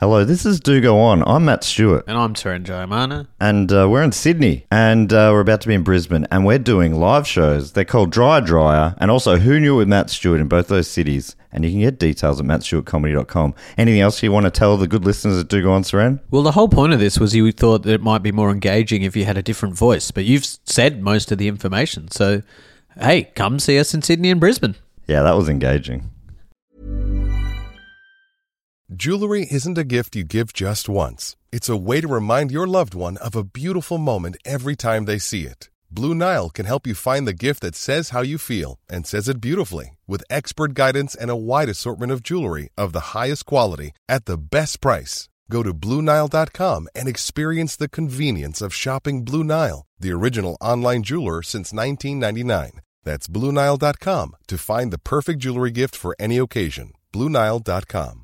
Hello, this is Do Go On. I'm Matt Stewart. And I'm Taran Jayamana. And we're in Sydney. And we're about to be in Brisbane. And we're doing live shows. They're called Dryer. And also Who Knew with Matt Stewart in both those cities. And you can get details at mattstewartcomedy.com. Anything else you want to tell the good listeners that Do Go On, Saran? Well, the whole point of this was you thought that it might be more engaging if you had a different voice. But you've said most of the information. So, hey, come see us in Sydney and Brisbane. Yeah, that was engaging. Jewelry isn't a gift you give just once. It's a way to remind your loved one of a beautiful moment every time they see it. Blue Nile can help you find the gift that says how you feel and says it beautifully, with expert guidance and a wide assortment of jewelry of the highest quality at the best price. Go to BlueNile.com and experience the convenience of shopping Blue Nile, the original online jeweler since 1999. That's BlueNile.com to find the perfect jewelry gift for any occasion. BlueNile.com.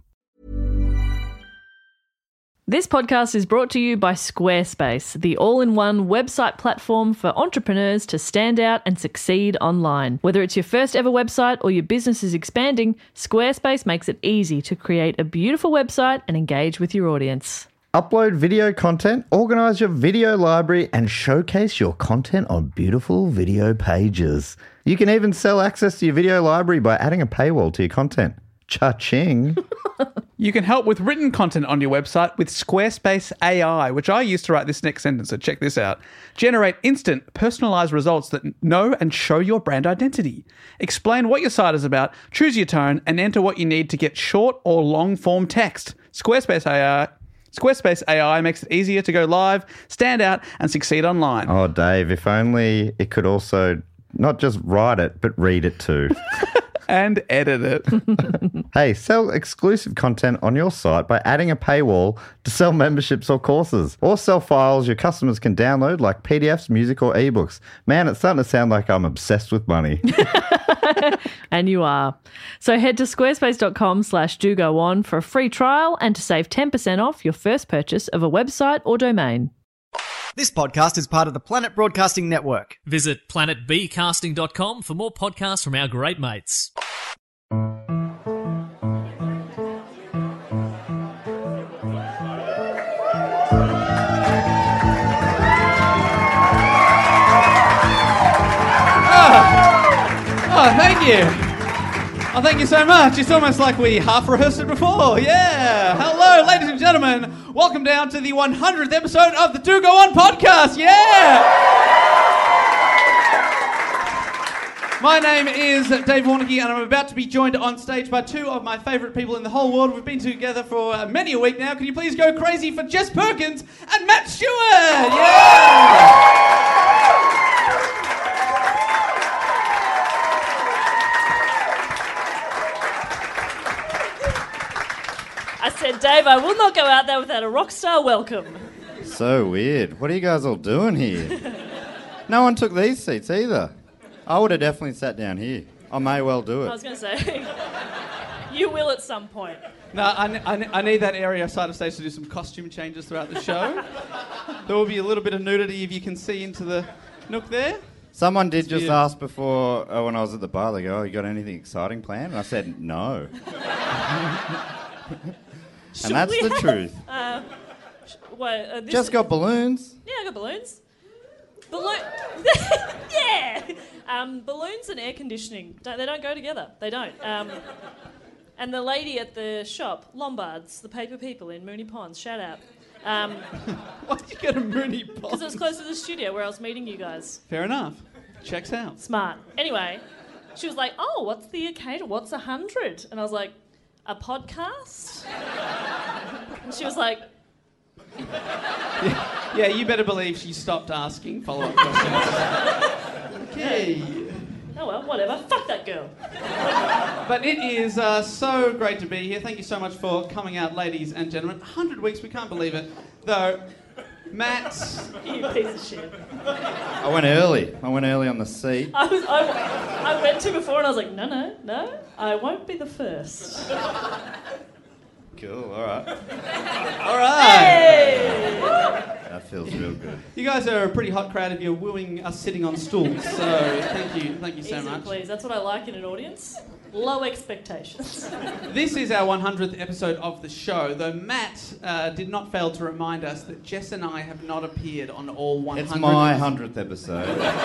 This podcast is brought to you by Squarespace, the all-in-one website platform for entrepreneurs to stand out and succeed online. Whether it's your first ever website or your business is expanding, Squarespace makes it easy to create a beautiful website and engage with your audience. Upload video content, organize your video library, and showcase your content on beautiful video pages. You can even sell access to your video library by adding a paywall to your content. Cha-ching. You can help with written content on your website with Squarespace AI, which I use to write this next sentence, so check this out. Generate instant, personalized results that know and show your brand identity. Explain what your site is about, choose your tone, and enter what you need to get short or long-form text. Squarespace AI makes it easier to go live, stand out, and succeed online. Oh, Dave, if only it could also not just write it, but read it too. And edit it. Hey, sell exclusive content on your site by adding a paywall to sell memberships or courses. Or sell files your customers can download like PDFs, music, or ebooks. Man, it's starting to sound like I'm obsessed with money. And you are. So head to squarespace.com/dogoon for a free trial and to save 10% off your first purchase of a website or domain. This podcast is part of the Planet Broadcasting Network. Visit planetbcasting.com for more podcasts from our great mates. Oh, thank you. Oh, thank you so much. It's almost like we half rehearsed it before. Yeah. Hello, ladies and gentlemen. Welcome down to the 100th episode of the Do Go On podcast. Yeah. My name is Dave Warneke, and I'm about to be joined on stage by two of my favourite people in the whole world. We've been together for many a week now. Can you please go crazy for Jess Perkins and Matt Stewart? Yeah. I said, Dave, I will not go out there without a rock star welcome. So weird. What are you guys all doing here? No one took these seats either. I would have definitely sat down here. I may well do it. I was going to say, you will at some point. No, I need that area side of stage to do some costume changes throughout the show. There will be a little bit of nudity if you can see into the nook there. Someone did just ask before, when I was at the bar, they go, oh, you got anything exciting planned? And I said, no. And that's the truth. Just got balloons. Yeah, I got balloons. Yeah. Balloons and air conditioning, they don't go together. They don't. And the lady at the shop, Lombards, the paper people in Moonee Ponds, shout out. Why did you go to Moonee Ponds? Because it was close to the studio where I was meeting you guys. Fair enough. Checks out. Smart. Anyway, she was like, oh, what's the occasion? What's 100? And I was like, a podcast? And she was like... Yeah, you better believe she stopped asking follow-up questions. Okay. Oh well, whatever. Fuck that girl. But it is so great to be here. Thank you so much for coming out, ladies and gentlemen. 100 weeks, we can't believe it. Though, Matt... You piece of shit. I went early on the seat. I went to before and I was like, no, I won't be the first. Cool, all right. All right. Hey! That feels real good. You guys are a pretty hot crowd if you're wooing us sitting on stools, so thank you so Easy, much. please. That's what I like in an audience. Low expectations. This is our 100th episode of the show, though Matt did not fail to remind us that Jess and I have not appeared on all 100. It's my 100th episode.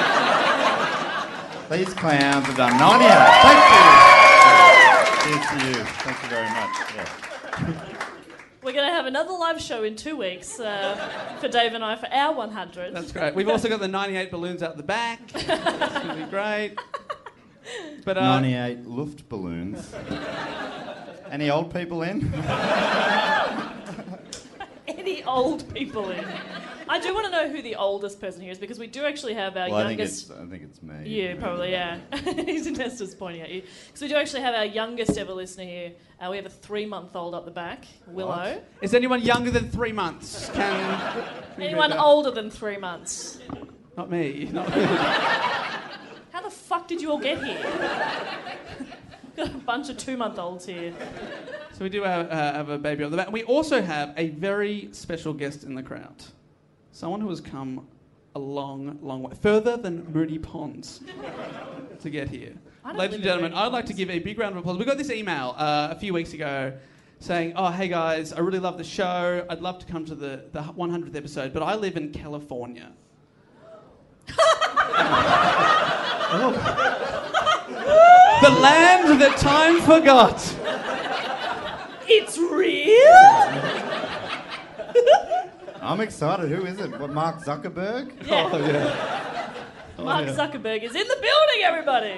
These clowns have done 98. Thank you. Cheers to you. Thank you very much. Yeah. We're going to have another live show in 2 weeks for Dave and I for our 100. That's great. We've also got the 98 balloons out the back. It's going to be great. But 98 Luft balloons. Any old people in? Any old people in? I do want to know who the oldest person here is, because we do actually have our youngest... I think it's me. You, probably, yeah. His investor's pointing at you. Because we do actually have our youngest ever listener here. We have a 3-month-old up the back, Willow. What? Is anyone younger than 3 months? Anyone older than 3 months? Not me. Not me. How the fuck did you all get here? Got a bunch of 2-month-olds here. So we do have a baby on the back. We also have a very special guest in the crowd. Someone who has come a long, long way. Further than Moonee Ponds to get here. Ladies and gentlemen, I'd like to give a big round of applause. We got this email a few weeks ago saying, oh, hey guys, I really love the show. I'd love to come to the 100th episode, but I live in California. The land that time forgot. It's real? I'm excited. Who is it? What, Mark Zuckerberg? Yeah. Oh, yeah. Mark Zuckerberg is in the building, everybody.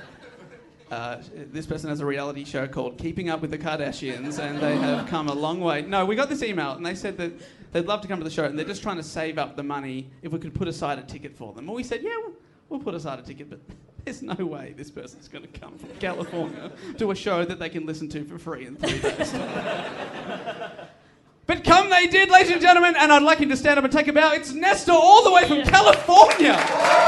This person has a reality show called Keeping Up with the Kardashians, and they have come a long way. No, we got this email, and they said that they'd love to come to the show, and they're just trying to save up the money if we could put aside a ticket for them. And we said, yeah, we'll put aside a ticket, but there's no way this person's going to come from California to a show that they can listen to for free in 3 days. But come they did, ladies and gentlemen, and I'd like you to stand up and take a bow. It's Nestor, all the way from California.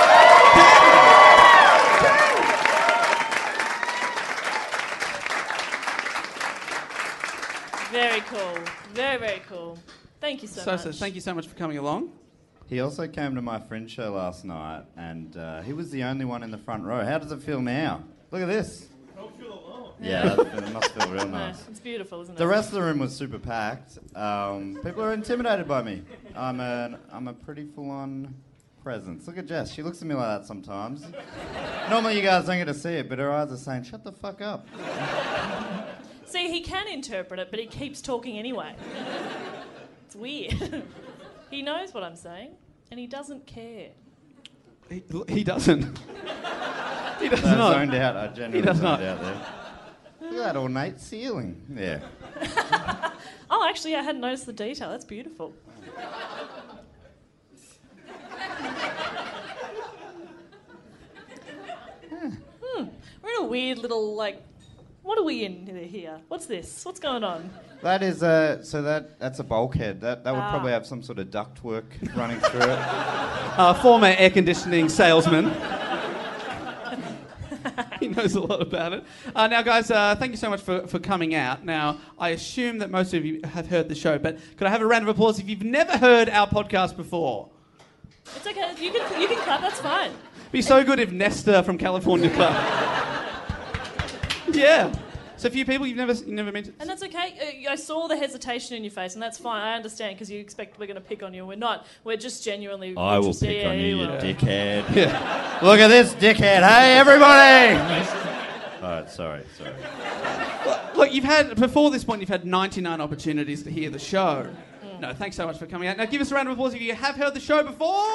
Very cool. Very, very cool. Thank you so much. So thank you so much for coming along. He also came to my Fringe show last night, and he was the only one in the front row. How does it feel now? Look at this. Don't feel alone. Yeah, it must feel real nice. It's beautiful, isn't it? The rest of the room was super packed. People are intimidated by me. I'm a pretty full-on presence. Look at Jess. She looks at me like that sometimes. Normally you guys don't get to see it, but her eyes are saying, shut the fuck up. See, he can interpret it, but he keeps talking anyway. It's weird. He knows what I'm saying, and he doesn't care. He doesn't. He does I not. zoned out. I genuinely He does zoned not. out there. Look at that ornate ceiling. Yeah. Oh, actually, I hadn't noticed the detail. That's beautiful. We're in a weird little, what are we in here? What's this? What's going on? That is that's a bulkhead. That would probably have some sort of ductwork running through it. Former air conditioning salesman. He knows a lot about it. Now, guys, thank you so much for coming out. Now, I assume that most of you have heard the show, but could I have a round of applause if you've never heard our podcast before? It's okay. You can clap. That's fine. It'd be so good if Nestor from California clapped. Yeah. So a few people you've never mentioned. And that's okay. I saw the hesitation in your face, and that's fine. I understand, because you expect we're going to pick on you. We're not. We're just genuinely I will interested. pick on you, will. dickhead. Yeah. Look at this dickhead. Hey, everybody! All right, sorry. Look, before this point, you've had 99 opportunities to hear the show. No, thanks so much for coming out. Now, give us a round of applause if you have heard the show before.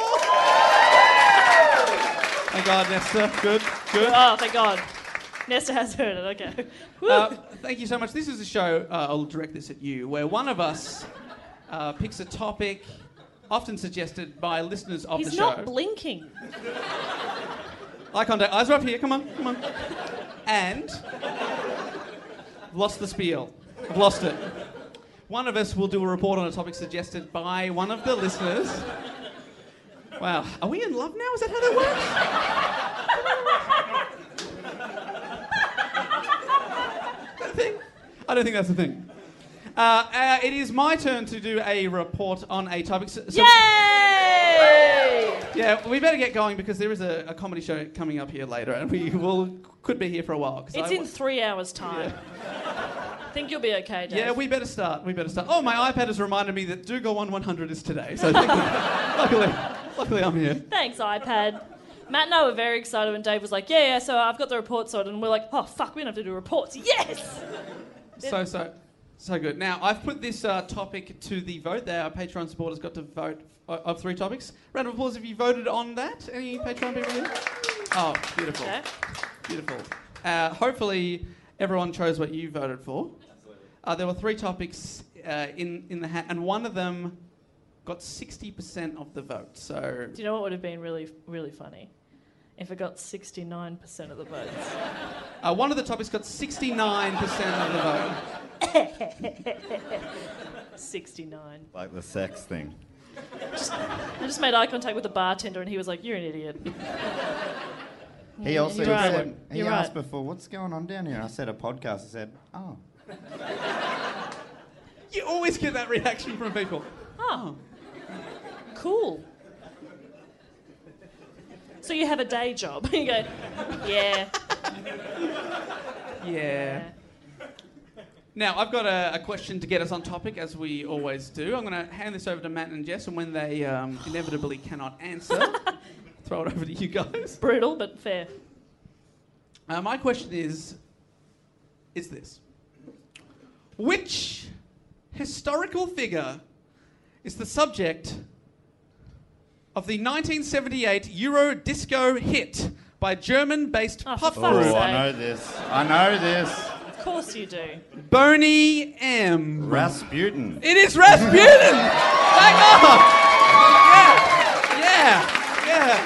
Thank God, Nestor. Good. Oh, thank God. Nestor has heard it, okay. Thank you so much. This is a show, I'll direct this at you, where one of us picks a topic often suggested by listeners of the show. He's not blinking. Eye contact. Eyes are up here. Come on. And I've lost the spiel. I've lost it. One of us will do a report on a topic suggested by one of the listeners. Wow. Are we in love now? Is that how that works? Thing? I don't think that's the thing. It is my turn to do a report on a topic. Yay! Yeah, we better get going because there is a comedy show coming up here later, and we could be here for a while. It's in 3 hours' time. I think you'll be okay, Dave. Yeah, we better start. Oh, my iPad has reminded me that Dougal 100 is today, so luckily I'm here. Thanks, iPad. Matt and I were very excited when Dave was like, yeah, so I've got the report sorted, and we're like, oh, fuck, we don't have to do reports. Yes! So good. Now, I've put this topic to the vote. Our Patreon supporters got to vote of 3 topics. Round of applause if you voted on that. Any Patreon people here? Oh, beautiful. Okay. Beautiful. Hopefully, everyone chose what you voted for. There were 3 topics in the hat, and one of them got 60% of the vote. So, Do you know what would have been really, really funny? If it got 69% of the votes. one of the topics got 69% of the vote. 69. Like the sex thing. I just made eye contact with the bartender and he was like, you're an idiot. He also You're right. said, he You're asked right. before, what's going on down here? I said a podcast. I said, oh. You always get that reaction from people. Oh. Cool. So you have a day job. You go, yeah. Yeah. Now, I've got a question to get us on topic, as we always do. I'm going to hand this over to Matt and Jess, and when they inevitably cannot answer, throw it over to you guys. Brutal, but fair. My question is this. Which historical figure is the subject of the 1978 Euro disco hit by German-based Oh, pop for group fuck's sake. I know this. Of course you do. Boney M? Rasputin. It is Rasputin! Hang on! Yeah.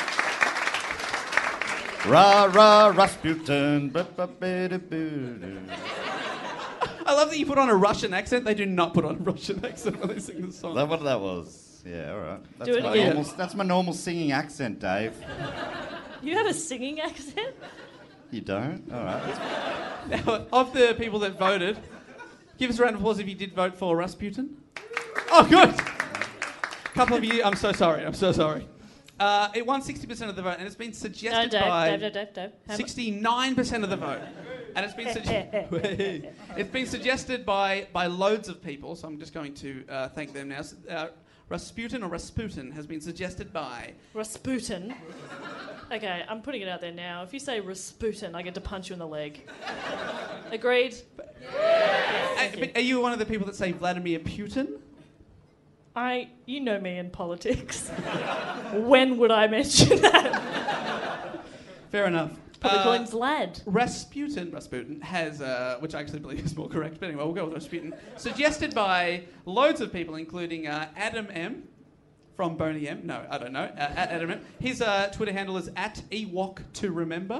Rah, Rasputin. Ba-ba-ba-da-boo-doo. I love that you put on a Russian accent. They do not put on a Russian accent when they sing the song. Is that what that was? Yeah, all right. That's Do it my again. That's my normal singing accent, Dave. You have a singing accent? You don't? All right. Now, of the people that voted, give us a round of applause if you did vote for Rasputin. Oh, good. A couple of you, I'm so sorry. It won 60% of the vote, and it's been No, suggested Dave, by Dave. 69% of the vote. And it's been suggested by loads of people, so I'm just going to thank them now. Rasputin has been suggested by... Rasputin. Okay, I'm putting it out there now. If you say Rasputin, I get to punch you in the leg. Agreed? Are you one of the people that say Vladimir Putin? You know me in politics. When would I mention that? Fair enough. Probably call him Vlad. Rasputin has, which I actually believe is more correct, but anyway, we'll go with Rasputin. Suggested by loads of people, including Adam M. from Boney M. No, I don't know. At Adam M. His Twitter handle is at Ewok2Remember.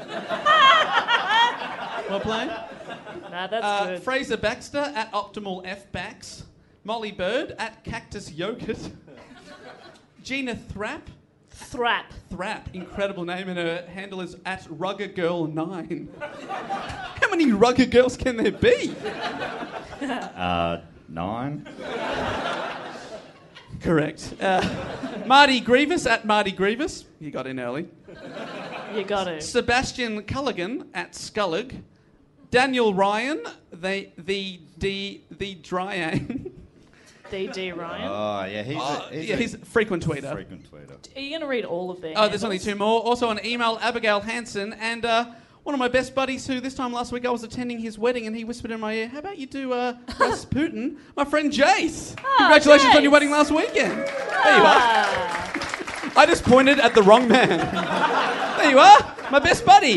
Well played. Nah, that's good. Fraser Baxter at Optimal FBax. Molly Bird at Cactus Yogurt. Gina Thrapp. Thrap, incredible name, and her handle is at RuggerGirl9. How many Rugger girls can there be? 9. Correct. Marty Grievous at Marty Grievous. You got in early. You got it. Sebastian Culligan at Scullig. Daniel Ryan, the Dryan. D.D. Ryan. Oh, yeah, He's a frequent tweeter. frequent tweeter. Are you going to read all of their Oh, there's only handles? 2 more. Also on email, Abigail Hansen, and one of my best buddies who this time last week I was attending his wedding, and he whispered in my ear, how about you do Rasputin? My friend Jace. Congratulations on your Jace. wedding last weekend. There you are. I just pointed at the wrong man. There you are, my best buddy.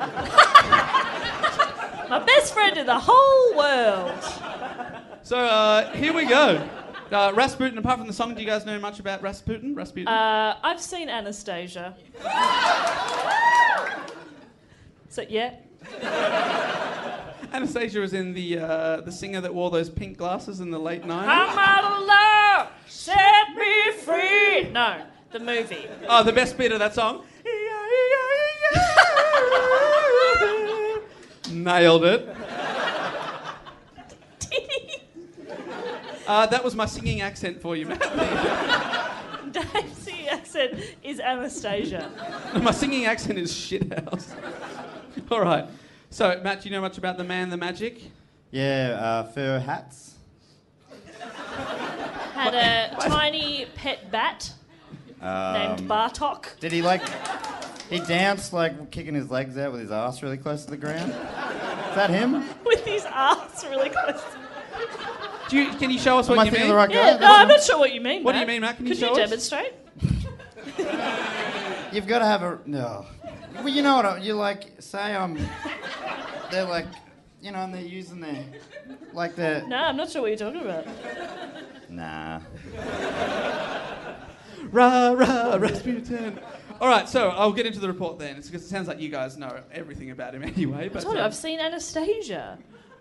My best friend in the whole world. So here we go. Rasputin, apart from the song, do you guys know much about Rasputin? I've seen Anastasia. So, yeah. Anastasia was in the singer that wore those pink glasses in the late 90s. I'm out of love, set me free. No, the movie. Oh, the best bit of that song. Nailed it. That was my singing accent for you, Matt. Dave, see, accent is Anastasia. My singing accent is shithouse. All right. So, Matt, do you know much about the man, the magic? Yeah, fur hats. Had a tiny pet bat named Bartok. Did he he danced kicking his legs out with his ass really close to the ground? Is that him? With his arse really close. Can you show us what Am I you thinking mean? of the right guy? Yeah, no, I'm not sure what you mean, What do Matt. you mean, Matt? Can you Could show you us? demonstrate? You've got to have a... No. Well, you know what, say they're and they're using their... No, I'm not sure what you're talking about. Nah. Rasputin. All right, so I'll get into the report then. It's because it sounds like you guys know everything about him anyway. I But told you, I've seen Anastasia.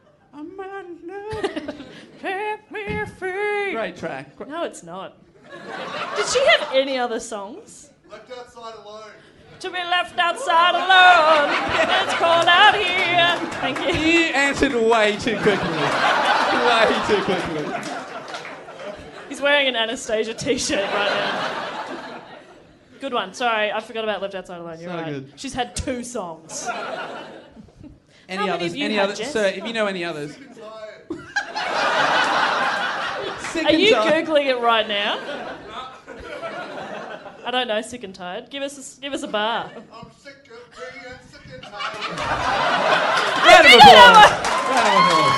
Set me free. Great track. No, it's not. Did she have any other songs? Left outside alone. To be left outside alone. It's cold out here. Thank you. You answered way too quickly. Way too quickly. He's wearing an Anastasia t-shirt right now. Good one. Sorry, I forgot about Left Outside Alone. You're So right. good. She's had 2 songs. Any many others? have you Any had, others? Jess? Sir, if you know any others. Sick Are and you tired. Googling it right now? I don't know, sick and tired. Give us a bar. I'm sick of being sick and tired. Round of applause. Round of applause.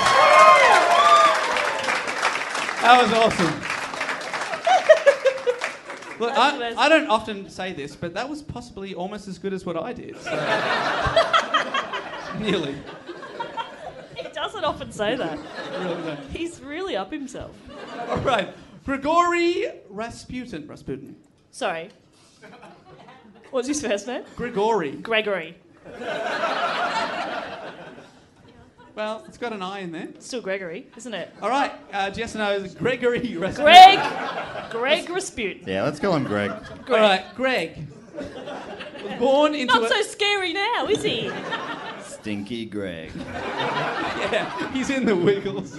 That was awesome. Look, That's the best. I don't often say this, but that was possibly almost as good as what I did. So. Nearly. He doesn't often say that. Really no. He's really up himself. All right. Grigory Rasputin. Sorry. What's his first name? Grigory. Gregory. Well, it's got an I in there. Still Gregory, isn't it? All right. Jess knows Gregory Rasputin. Greg Rasputin. Yeah, let's call him Greg. All right. Greg. Was born into Not so scary now, is he? Stinky Greg. Yeah, he's in the Wiggles.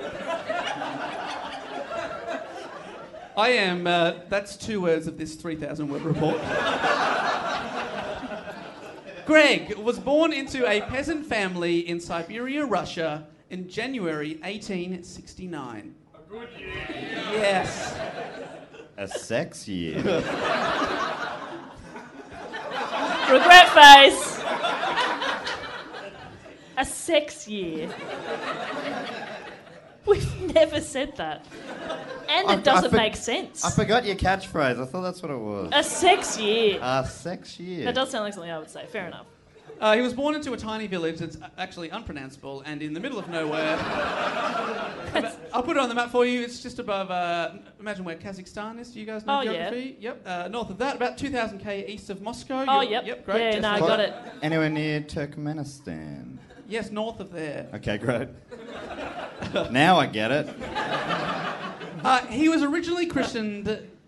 I am, that's 2 words of this 3,000 word report. Greg was born into a peasant family in Siberia, Russia in January 1869. A good year. Yes. A sex year. Regret face. A sex year. We've never said that. And it doesn't make sense. I forgot your catchphrase. I thought that's what it was. A sex year. A sex year. That does sound like something I would say. Fair enough. He was born into a tiny village that's actually unpronounceable and in the middle of nowhere. I'll put it on the map for you. It's just above, imagine where Kazakhstan is. Do you guys know Oh, geography? yeah. Yep. North of that, about 2,000 k east of Moscow. Oh, You're- yep. Yep, great. Yeah, Just no, I like- got it. Anywhere near Turkmenistan. Yes, north of there. Okay, great. Now I get it. He was originally christened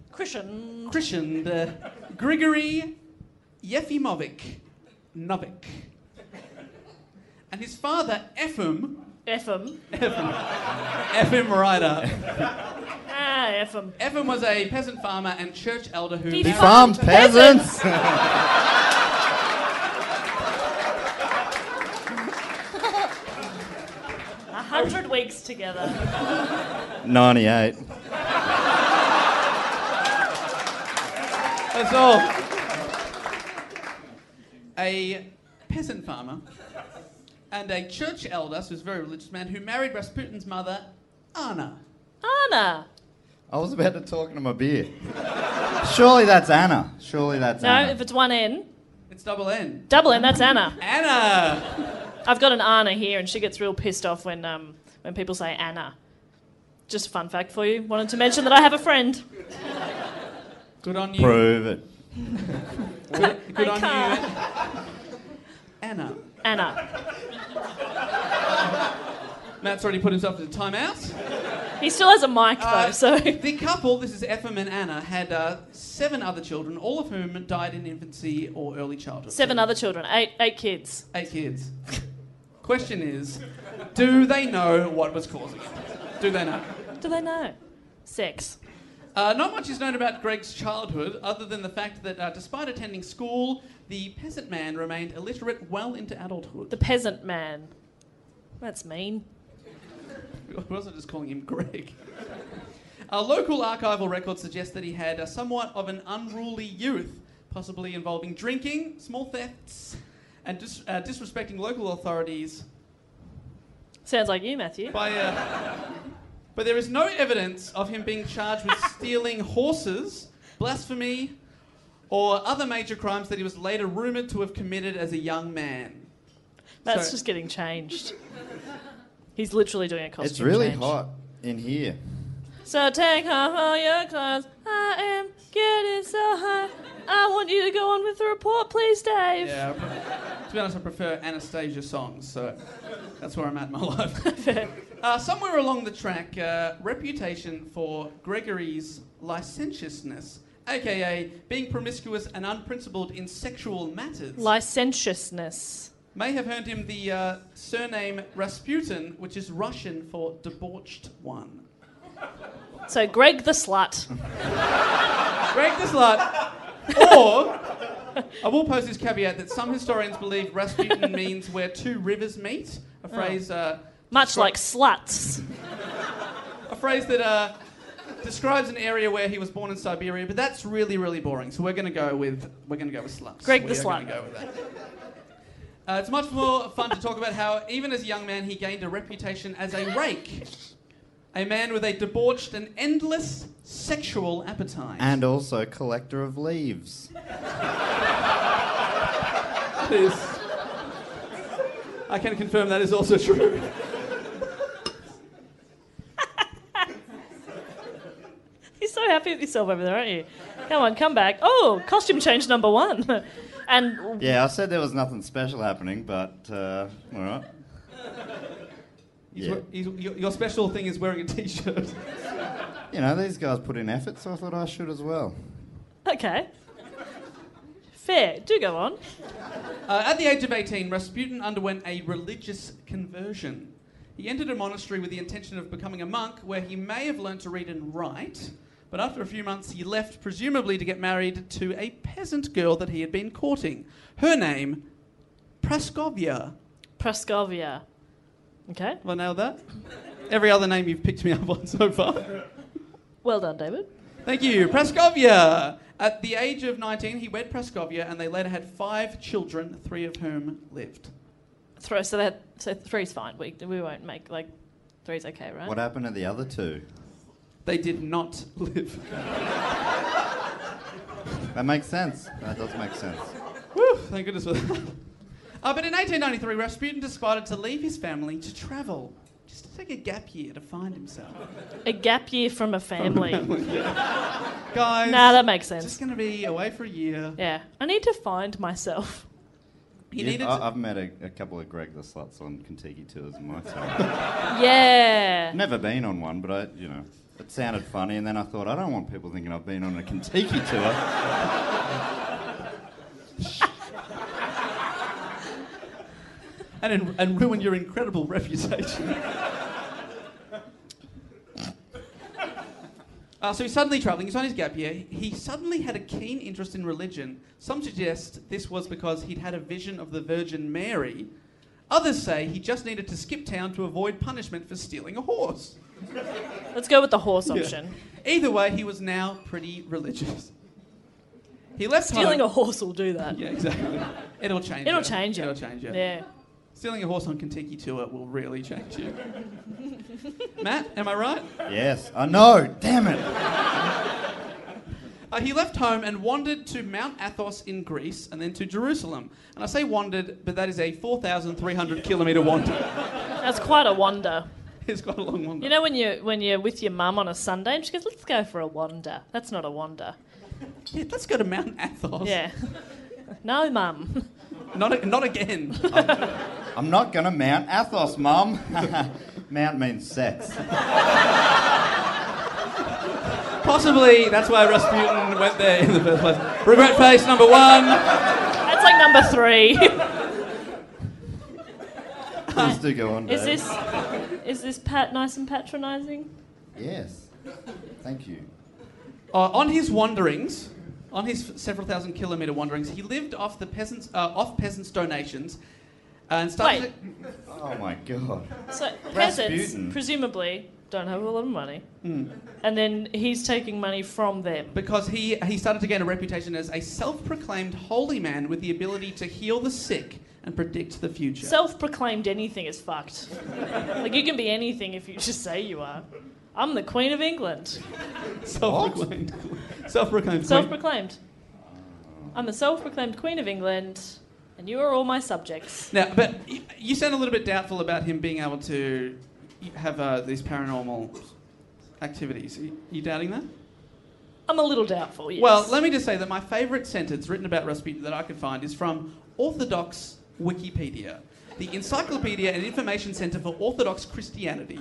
Grigory Yefimovic Novik. And his father, Efim Ryder. Ah, F him. Efim was a peasant farmer and church elder who... He He farmed peasants. 100 weeks together. 98. That's all. A peasant farmer and a church elder, so he's a very religious man, who married Rasputin's mother, Anna. Anna. I was about to talk into my beer. Surely that's Anna. Surely that's No, Anna. if it's one N. It's double N. Double N, that's Anna. Anna! I've got an Anna here and she gets real pissed off when people say Anna. Just a fun fact for you. Wanted to mention that I have a friend. Good on you. Prove it. Good I on can't. you. Anna. Anna. Matt's already put himself into timeout. He still has a mic though, so... The couple, this is Efim and Anna, had 7 other children, all of whom died in infancy or early childhood. 7 So, other children. 8 kids. 8 kids. Question is, do they know what was causing it? Do they know? Do they know? Sex. Not much is known about Greg's childhood, other than the fact that despite attending school, the peasant man remained illiterate well into adulthood. The peasant man. That's mean. I wasn't just calling him Greg. Local archival records suggest that he had somewhat of an unruly youth, possibly involving drinking, small thefts, and disrespecting local authorities. Sounds like you, Matthew. But there is no evidence of him being charged with stealing horses, blasphemy, or other major crimes that he was later rumoured to have committed as a young man. That's just getting changed. He's literally doing a costume It's really change. hot in here. So take off all your clothes. I am getting so high. I want you to go on with the report, please, Dave. Yeah, to be honest, I prefer Anastasia songs, so that's where I'm at in my life. Somewhere along the track, reputation for Gregory's licentiousness, aka being promiscuous and unprincipled in sexual matters, Licentiousness. may have earned him the surname Rasputin, which is Russian for debauched one. So Greg the Slut. Greg the Slut. Or, I will pose this caveat that some historians believe Rasputin means where two rivers meet, a phrase... Much like sluts. A phrase that describes an area where he was born in Siberia, but that's really, really boring. So we're going to go with sluts. Greg the We are Slut. gonna go with that. It's much more fun to talk about how, even as a young man, he gained a reputation as a rake. A man with a debauched and endless sexual appetite. And also collector of leaves. I can confirm that is also true. You're so happy with yourself over there, aren't you? Come on, come back. Oh, costume change number 1. And Yeah, I said there was nothing special happening, but all right. Yeah. Your special thing is wearing a t-shirt. You know, these guys put in effort, so I thought I should as well. okay. Fair. Do go on. At the age of 18, Rasputin underwent a religious conversion. He entered a monastery with the intention of becoming a monk, where he may have learned to read and write, but after a few months he left, presumably to get married to a peasant girl that he had been courting. Her name, Praskovia. Praskovia. Okay. Have I nailed that? Every other name you've picked me up on so far. Well done, David. Thank you. Praskovia. At the age of 19, he wed Praskovia, and they later had 5 children, 3 of whom lived. So 3's fine. We won't make, 3's okay, right? What happened to the other 2? They did not live. That makes sense. That does make sense. Whew, thank goodness for that. But in 1893, Rasputin decided to leave his family to travel, just to take a gap year to find himself. A gap year from a family. Guys, Nah, that makes sense. just going to be away for a year. Yeah. I need to find myself. He Yeah, needed to... I've met a couple of Greg the Sluts on Kentucky tours in my time. Yeah. Never been on one, but it sounded funny, and then I thought, I don't want people thinking I've been on a Kentucky tour. and ruin your incredible reputation. So he's suddenly travelling, he's on his gap year. He suddenly had a keen interest in religion. Some suggest this was because he'd had a vision of the Virgin Mary. Others say he just needed to skip town to avoid punishment for stealing a horse. Let's go with the horse option. Yeah. Either way, he was now pretty religious. He left Stealing home. a horse will do that. Yeah, exactly. It'll change It'll you. change you. It'll change you. Yeah. Stealing a horse on Kentucky tour will really change you. Matt, am I right? Yes. I know. Damn it. He left home and wandered to Mount Athos in Greece and then to Jerusalem. And I say wandered, but that is a 4,300 kilometre wander. That's quite a wander. It's quite a long wander. You know when you're with your mum on a Sunday and she goes, let's go for a wander. That's not a wander. Yeah, let's go to Mount Athos. Yeah. No, mum. Not again. I'm not going to Mount Athos, Mum. Mount means sex. Possibly that's why Rasputin went there in the first place. Regret face number 1. That's like number 3. Please do go on, Dave. Is this Pat nice and patronising? Yes. Thank you. On his wanderings, on his several thousand kilometre wanderings, he lived off peasants' donations, and started. Wait. Oh my god. So peasants, Rasputin. presumably, don't have a lot of money. And then he's taking money from them. Because he started to gain a reputation as a self-proclaimed holy man with the ability to heal the sick and predict the future. Self-proclaimed anything is fucked. Like, you can be anything if you just say you are. I'm the Queen of England. Self-proclaimed. Self-proclaimed. queen. Self-proclaimed. I'm the self-proclaimed Queen of England, and you are all my subjects. Now, but you sound a little bit doubtful about him being able to have these paranormal activities. Are you doubting that? I'm a little doubtful, yes. Well, let me just say that my favourite sentence written about Rasputin that I could find is from Orthodox Wikipedia, the Encyclopedia and Information Centre for Orthodox Christianity.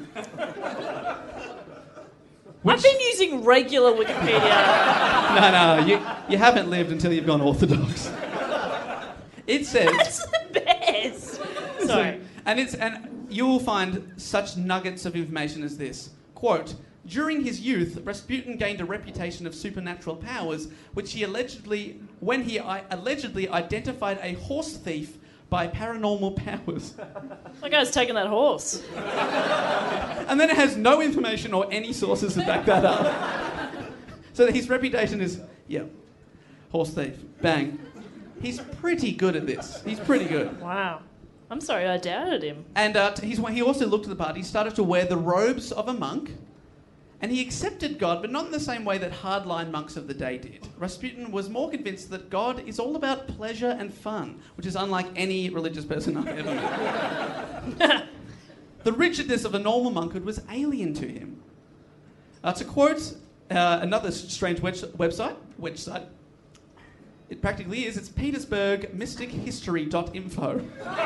I've been using regular Wikipedia. No, you haven't lived until you've gone Orthodox. It says... That's the best. Sorry. And you will find such nuggets of information as this. Quote, during his youth, Rasputin gained a reputation of supernatural powers, when he allegedly identified a horse thief by paranormal powers. That guy's taking that horse. And then it has no information or any sources to back that up. So his reputation is, horse thief, bang. He's pretty good at this. He's pretty good. Wow. I'm sorry I doubted him. And he also looked the part. He started to wear the robes of a monk, and he accepted God, but not in the same way that hardline monks of the day did. Rasputin was more convinced that God is all about pleasure and fun, which is unlike any religious person I've ever met. The rigidness of a normal monkhood was alien to him. To quote another strange website, it practically is. It's PetersburgMysticHistory.info.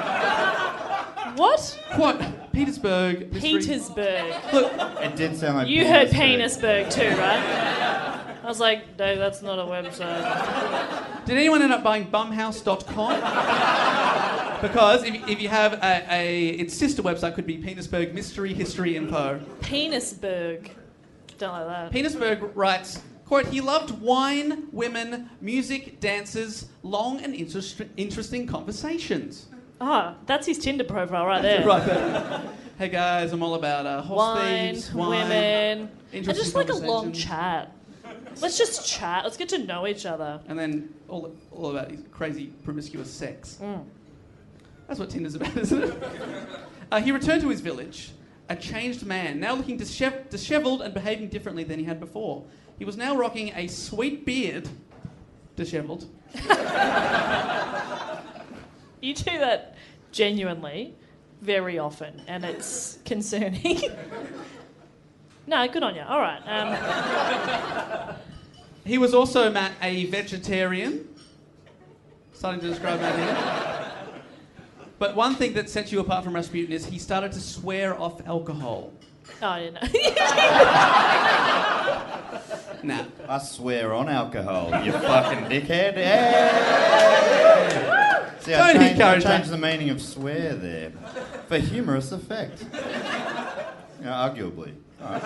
What? Quote, Petersburg... Petersburg. Look, It did sound like You heard Penisburg too, right? I was like, no, that's not a website. did anyone end up buying Bumhouse.com? Because if you have its sister website could be Petersburg Mystery History Info. Penisburg. Don't like that. Petersburg writes, quote, he loved wine, women, music, dances, long and interesting conversations. Ah, that's his Tinder profile right there. Right there. Hey guys, I'm all about horse thieves, women, and interesting just like a long conversations. chat. Let's just chat. Let's get to know each other. And then all about his crazy promiscuous sex. That's what Tinder's about, isn't it? He returned to his village, a changed man, now looking dishevelled and behaving differently than he had before. He was now rocking a sweet beard, dishevelled. You do that genuinely very often, and it's concerning. No, good on you. All right. He was also, Matt, a vegetarian. Starting to describe Matt here. But one thing that sets you apart from Rasputin is he started to swear off alcohol. Oh, I didn't know. Nah. I swear on alcohol, you fucking dickhead. Hey! See, I Don't encourage changed that. the meaning of swear there for humorous effect. Arguably.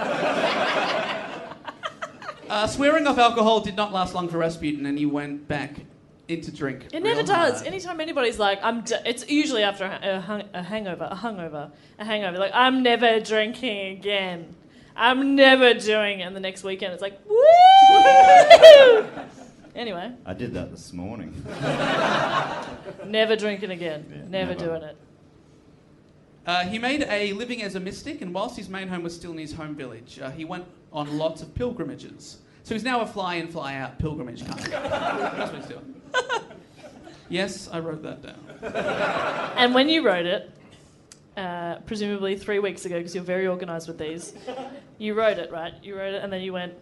Swearing off alcohol did not last long for Rasputin, and he went back into drink. It never real does. hard. Anytime anybody's like, it's usually after a hangover. Like, I'm never drinking again. I'm never doing it. And the next weekend, it's like, woo! Anyway, I did that this morning. never drinking again. Yeah, never never. doing it. He made a living as a mystic, and whilst his main home was still in his home village, he went on lots of pilgrimages. So he's now a fly-in, fly-out pilgrimage kind of guy. That's what he's doing. Yes, I wrote that down. And when you wrote it, presumably 3 weeks ago, because you're very organised with these, you wrote it, right? You wrote it, and then you went...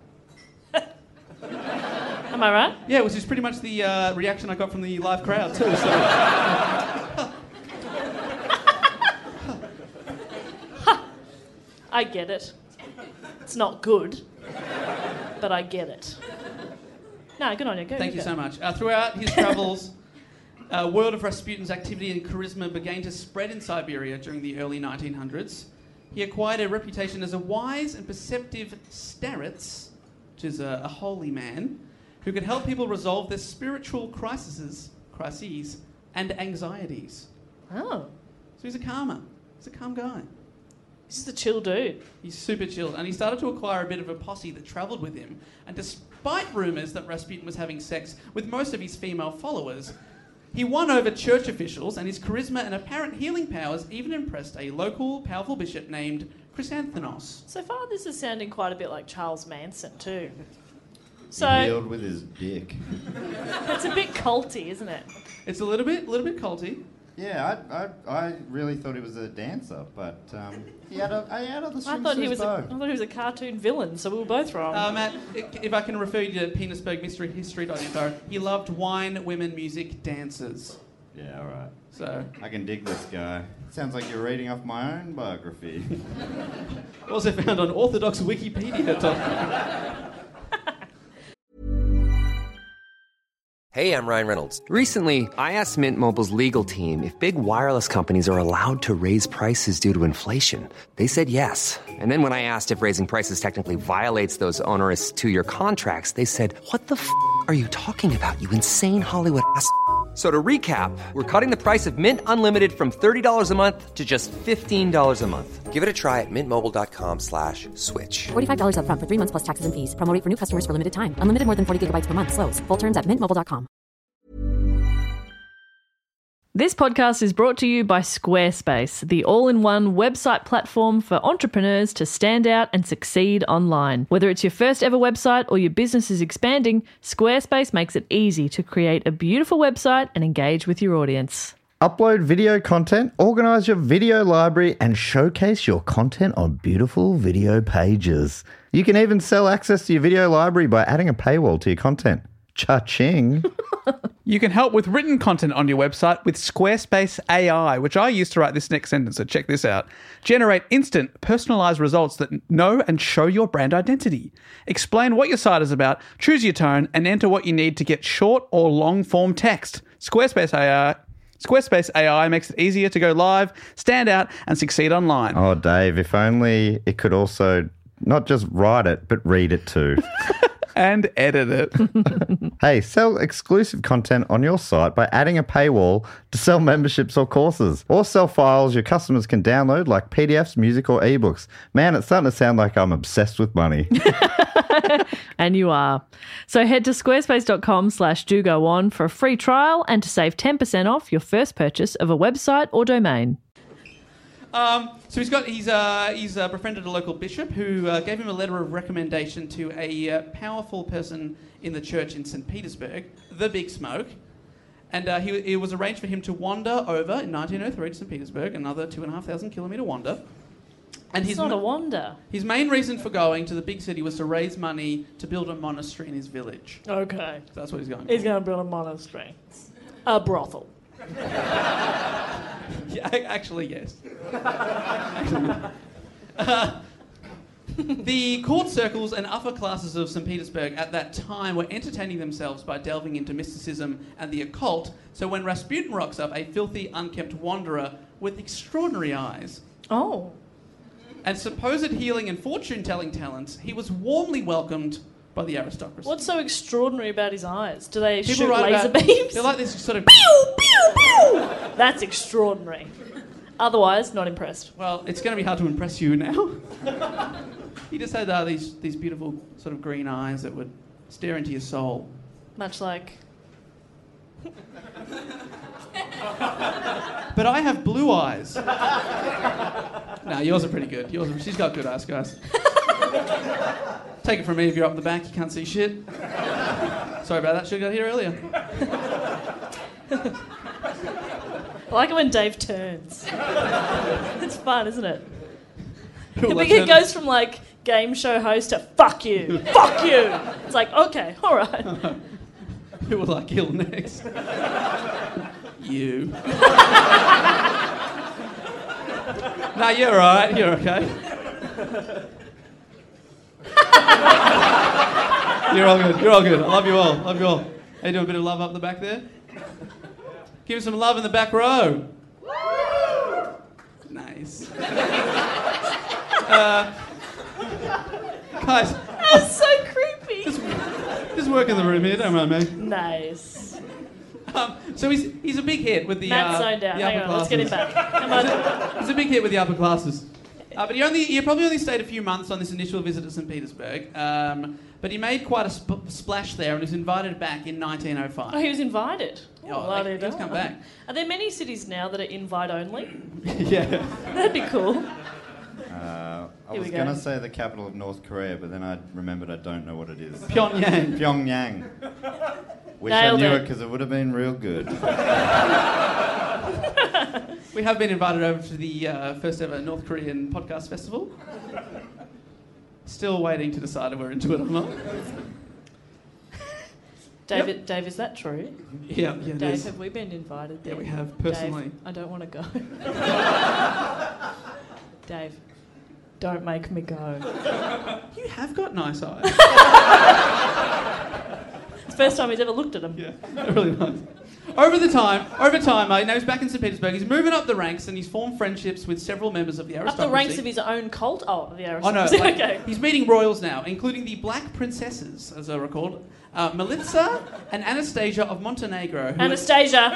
Am I right? Yeah, which is pretty much the reaction I got from the live crowd too. So. I get it. It's not good, but I get it. No, good on you. Go. Thank you so much. Throughout his travels, word of Rasputin's activity and charisma began to spread in Siberia during the early 1900s. He acquired a reputation as a wise and perceptive starets which is a holy man who can help people resolve their spiritual crises, and anxieties. Oh. So he's a calmer. He's a calm guy. He's just a chill dude. He's super chill, and he started to acquire a bit of a posse that travelled with him. And despite rumours that Rasputin was having sex with most of his female followers, he won over church officials, and his charisma and apparent healing powers even impressed a local powerful bishop named Chrysanthemos. So far, this is sounding quite a bit like Charles Manson, too. He So healed with his dick. it's a bit culty, isn't it? It's a little bit culty. Yeah, I really thought he was a dancer, but he had other strings I thought to he his was. bow. I thought he was a cartoon villain. So we were both wrong. Matt, if I can refer you to penisberghistory.info, he loved wine, women, music, dancers. Yeah, all right. So I can dig this guy. Sounds like you're reading off my own biography. also found on orthodoxwikipedia.com. Hey, I'm Ryan Reynolds. Recently, I asked Mint Mobile's legal team if big wireless companies are allowed to raise prices due to inflation. They said yes. And then when I asked if raising prices technically violates those onerous two-year contracts, they said, "What the f*** are you talking about, you insane Hollywood ass?" So to recap, we're cutting the price of Mint Unlimited from $30 a month to just $15 a month. Give it a try at mintmobile.com/switch. $45 up front for 3 months plus taxes and fees. Promo rate for new customers for limited time. Unlimited more than 40 gigabytes per month. Slows full terms at mintmobile.com. This podcast is brought to you by Squarespace, the all-in-one website platform for entrepreneurs to stand out and succeed online. Whether it's your first ever website or your business is expanding, Squarespace makes it easy to create a beautiful website and engage with your audience. Upload video content, organize your video library, and showcase your content on beautiful video pages. You can even sell access to your video library by adding a paywall to your content. Cha-ching. You can help with written content on your website with Squarespace AI, which I use to write this next sentence, so check this out. Generate instant, personalized results that know and show your brand identity. Explain what your site is about, choose your tone, and enter what you need to get short or long-form text. Squarespace AI makes it easier to go live, stand out, and succeed online. Oh, Dave, if only it could also not just write it, but read it too. And edit it. Hey, sell exclusive content on your site by adding a paywall to sell memberships or courses. Or sell files your customers can download like PDFs, music, or ebooks. Man, it's starting to sound like I'm obsessed with money. And you are. So head to squarespace.com/dogoon for a free trial and to save 10% off your first purchase of a website or domain. So he's befriended a local bishop who gave him a letter of recommendation to a powerful person in the church in St. Petersburg, the Big Smoke. And it was arranged for him to wander over in 1903 to St. Petersburg, another 2,500 kilometre wander. And It's not a wonder. His main reason for going to the big city was to raise money to build a monastery in his village. Okay. So that's what he's going He's for. going to build a monastery. A brothel. Yeah, actually, yes. The court circles and upper classes of St. Petersburg at that time were entertaining themselves by delving into mysticism and the occult, so when Rasputin rocks up, a filthy, unkempt wanderer with extraordinary eyes Oh. and supposed healing and fortune-telling talents, he was warmly welcomed by the aristocracy. What's so extraordinary about his eyes? Do they People shoot write laser about- beams? They're like this sort of... Pew, pew, pew. That's extraordinary. Otherwise, not impressed. Well, it's going to be hard to impress you now. He just had these beautiful sort of green eyes that would stare into your soul. Much like... But I have blue eyes. Nah, yours are pretty good. She's got good eyes, guys. Take it from me, if you're up the back, you can't see shit. Sorry about that, should have got here earlier. I like it when Dave turns. It's fun, isn't it? Cool, It goes from like game show host to fuck you, fuck you. It's like, okay, all right. Who will I kill next? You. Nah, you're alright, you're okay. You're all good, you're all good. I love you all, love you all. Hey, do a bit of love up the back there? Give him some love in the back row. Nice. Guys, That's so creepy. Just work in the room here, don't mind me. Nice. So he's a big hit with the Matt's zoned out. the Hang upper on, let's get him classes. back. Come on. He's a big hit with the upper classes. But he probably only stayed a few months on this initial visit to St. Petersburg. But he made quite a splash there and was invited back in 1905. Oh, he was invited. He does come back. Are there many cities now that are invite only? Yeah. That'd be cool. I was going to say the capital of North Korea, but then I remembered I don't know what it is. Pyongyang. Pyongyang. Wish Nailed I knew it. it because it would have been real good. We have been invited over to the first ever North Korean podcast festival. Still waiting to decide if we're into it or not. Dave, is that true? Yeah, it Dave, is. have we been invited Yeah, there? we have, personally. Dave, I don't want to go. Dave, don't make me go. You have got nice eyes. It's the first time he's ever looked at them. Yeah, they're really nice. Over time, now he's back in St. Petersburg. He's moving up the ranks and he's formed friendships with several members of the Up aristocracy. the ranks of his own cult? Oh, the Oh aristocracy. no, Okay. he's meeting royals now, including the Black Princesses, as I recalled, Militsa and Anastasia of Montenegro. Anastasia.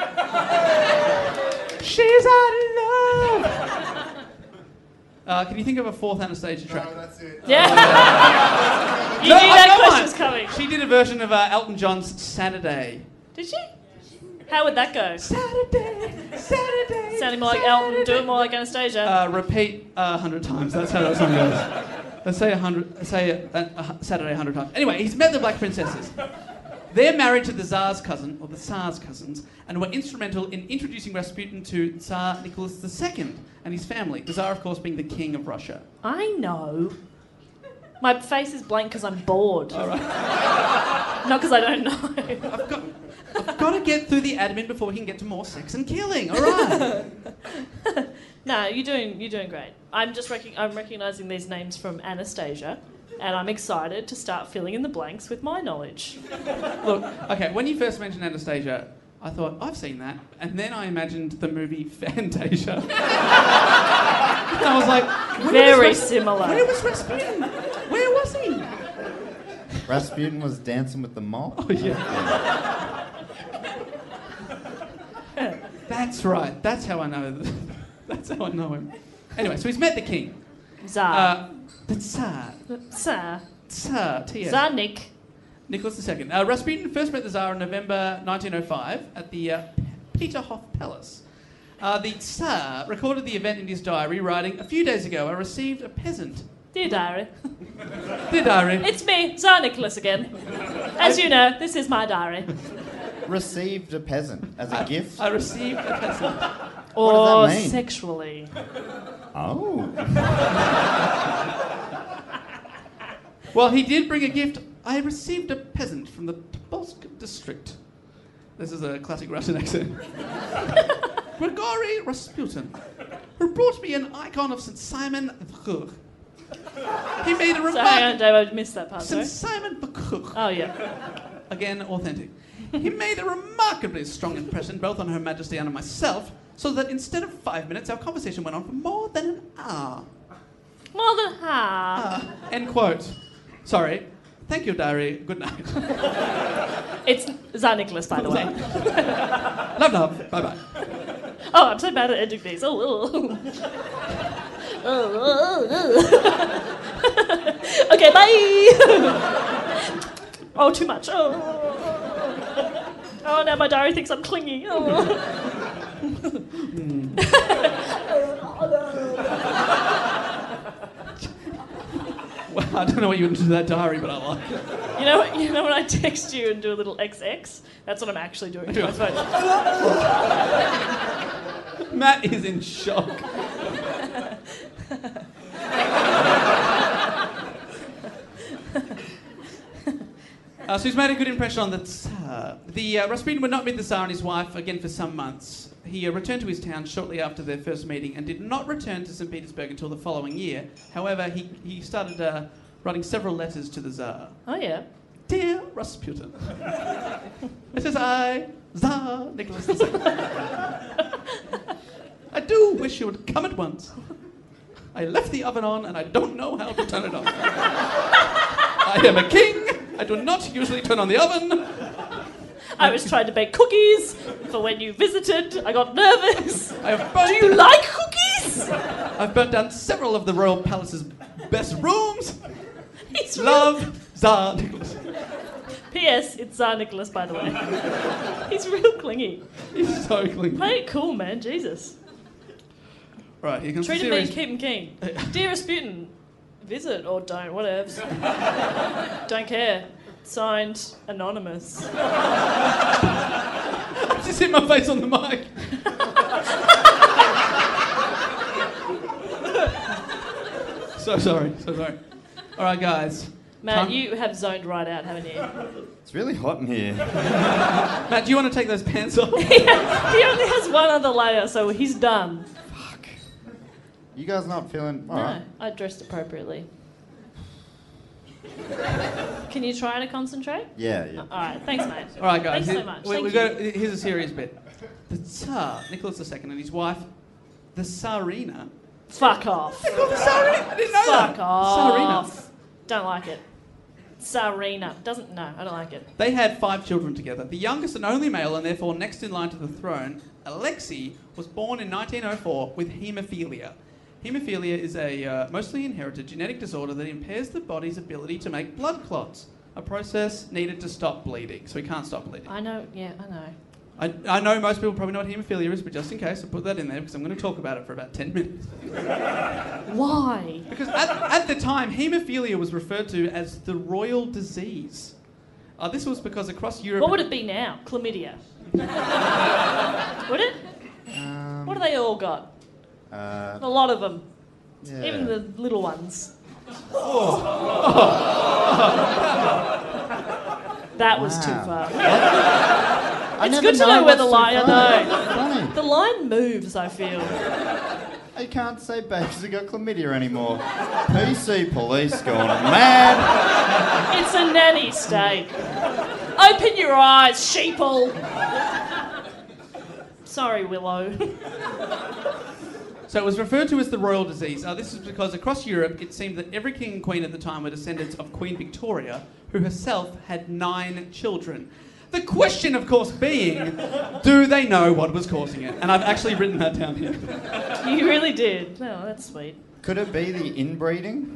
She's out of love. Can you think of a fourth Anastasia track? No, that's it. Yeah. You No, knew I that got question one. was coming. She did a version of Elton John's Saturday. Did she? How would that go? Saturday. Sounding more like Elton, do it more like Anastasia. Repeat 100 times. That's how that song goes. Let's say 100. Say Saturday 100 times. Anyway, he's met the Black Princesses. They're married to the Tsar's cousin, or the Tsar's cousins, and were instrumental in introducing Rasputin to Tsar Nicholas II and his family. The Tsar, of course, being the king of Russia. I know. My face is blank because I'm bored. All right. Not because I don't know. I've got to get through the admin before we can get to more sex and killing. All right. No, you're doing great. I'm just I'm recognising these names from Anastasia, and I'm excited to start filling in the blanks with my knowledge. Look, okay, when you first mentioned Anastasia, I thought, I've seen that. And then I imagined the movie Fantasia. And I was like, Very similar. Where was Rasputin? Where was he? Rasputin was dancing with the mob? Oh, yeah. That's right. That's how I know. That's how I know him. Anyway, so he's met the king. Tsar. The Tsar. Tsar. Tsar. T.S. Tsar Nick. Nicholas II. Rasputin first met the Tsar in November 1905 at the Peterhof Palace. The Tsar recorded the event in his diary, writing, "A few days ago I received a peasant." Dear diary. Dear diary. It's me, Tsar Nicholas again. As you know, this is my diary. Received a peasant as a gift? I received a peasant. Or does that mean? sexually. Oh. Well, he did bring a gift. I received a peasant from the Tobolsk district. This is a classic Russian accent. Grigory Rasputin, who brought me an icon of St. Simon the Cook. He made a So hang on, remarkable... Dave, I missed that part, sorry. St. Simon the Cook. Oh, yeah. Again, authentic. He made a remarkably strong impression both on Her Majesty and on myself, so that instead of 5 minutes, our conversation went on for more than an hour. More than half. End quote. Sorry. Thank you, diary. Good night. It's Tsar Nicholas, by the way. Love. Bye-bye. Oh, I'm so bad at ending these. Okay, bye. Oh, too much. Oh, now my diary thinks I'm clingy. Well, I don't know what you would do to that diary, but I like it. You know when I text you and do a little XX? That's what I'm actually doing to my phone. Matt is in shock. So he's made a good impression on the Tsar. Rasputin would not meet the Tsar and his wife again for some months. He returned to his town shortly after their first meeting and did not return to St. Petersburg until the following year. However, he started writing several letters to the Tsar. Oh, yeah. Dear Rasputin, this is I, Tsar Nicholas II. I do wish you would come at once. I left the oven on and I don't know how to turn it off. I am a king I do not usually turn on the oven. I was trying to bake cookies for when you visited. I got nervous. Do you like cookies? I've burnt down several of the royal palace's best rooms. He's Love, Tsar Nicholas. P.S. It's Tsar Nicholas, by the way. He's real clingy. He's so clingy. Play it cool, man. Jesus. Right, here comes Treat the him mean, series. keep him keen. Dear Rasputin, visit or don't, whatevs. Don't care. Signed, Anonymous. I just hit my face on the mic. So sorry. All right, guys. Matt, you have zoned right out, haven't you? It's really hot in here. Matt, do you want to take those pants off? He only has one other layer, so he's done. Fuck. You guys not feeling... All No, right. I dressed appropriately. Can you try to concentrate? Yeah. All right, thanks, mate. All right, guys. Thanks so much. Thank you. Here's a serious bit. The Tsar, Nicholas II, and his wife, the Tsarina. Fuck off. They're called the Tsarina. I didn't know that. Fuck off. Tsarina. Don't like it. Tsarina. I don't like it. They had 5 children together. The youngest and only male, and therefore next in line to the throne, Alexei, was born in 1904 with haemophilia. Haemophilia is a mostly inherited genetic disorder that impairs the body's ability to make blood clots, a process needed to stop bleeding. So he can't stop bleeding. I know, yeah, I know. I know most people probably know what haemophilia is, but just in case, I'll put that in there because I'm going to talk about it for about 10 minutes. Why? Because at the time, haemophilia was referred to as the royal disease. This was because across Europe... What would it be now? Chlamydia. Would it? What do they all got? A lot of them. Yeah. Even the little ones. That was too far. It's good to know where the line... I know. The line moves, I feel. You can't say babies have got chlamydia anymore. PC police going mad. It's a nanny state. Open your eyes, sheeple. Sorry, Willow. So it was referred to as the royal disease. This is because across Europe it seemed that every king and queen at the time were descendants of Queen Victoria, who herself had 9 children. The question, of course, being, do they know what was causing it? And I've actually written that down here. You really did. Oh, that's sweet. Could it be the inbreeding?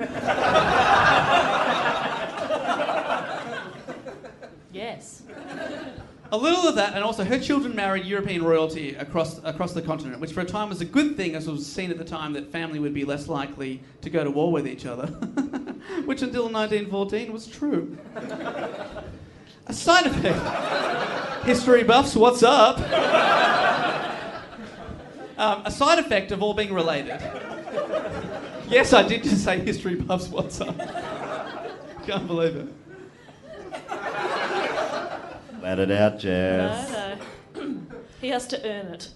Yes. A little of that, and also her children married European royalty across the continent, which for a time was a good thing, as was seen at the time that family would be less likely to go to war with each other, which until 1914 was true. A side effect. History buffs, what's up? A side effect of all being related. Yes, I did just say history buffs, what's up? Can't believe it. Let it out, Jess. No. He has to earn it.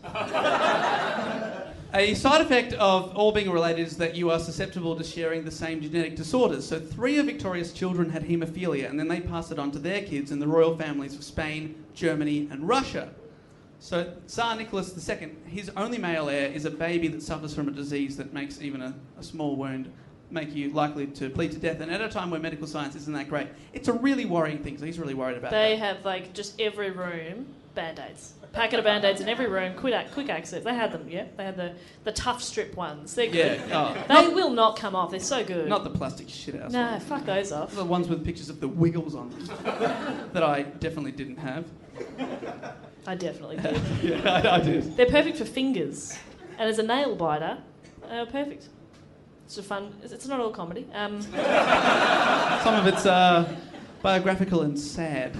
A side effect of all being related is that you are susceptible to sharing the same genetic disorders. So 3 of Victoria's children had haemophilia, and then they passed it on to their kids in the royal families of Spain, Germany, and Russia. So Tsar Nicholas II, his only male heir, is a baby that suffers from a disease that makes even a small wound make you likely to bleed to death. And at a time where medical science isn't that great, it's a really worrying thing. So he's really worried about They that. have, like, just every room Band-Aids. Packet of Band-Aids in every room, quick access. They had them, yeah. They had the tough strip ones. They're good. Yeah. They will not come off. They're so good. Not the plastic shit ass No, ones. fuck those off. The ones with pictures of the Wiggles on them that I definitely didn't have. I definitely did. Yeah, I did. They're perfect for fingers. And as a nail biter, they're perfect. It's a fun... It's not all comedy. Some of it's biographical and sad.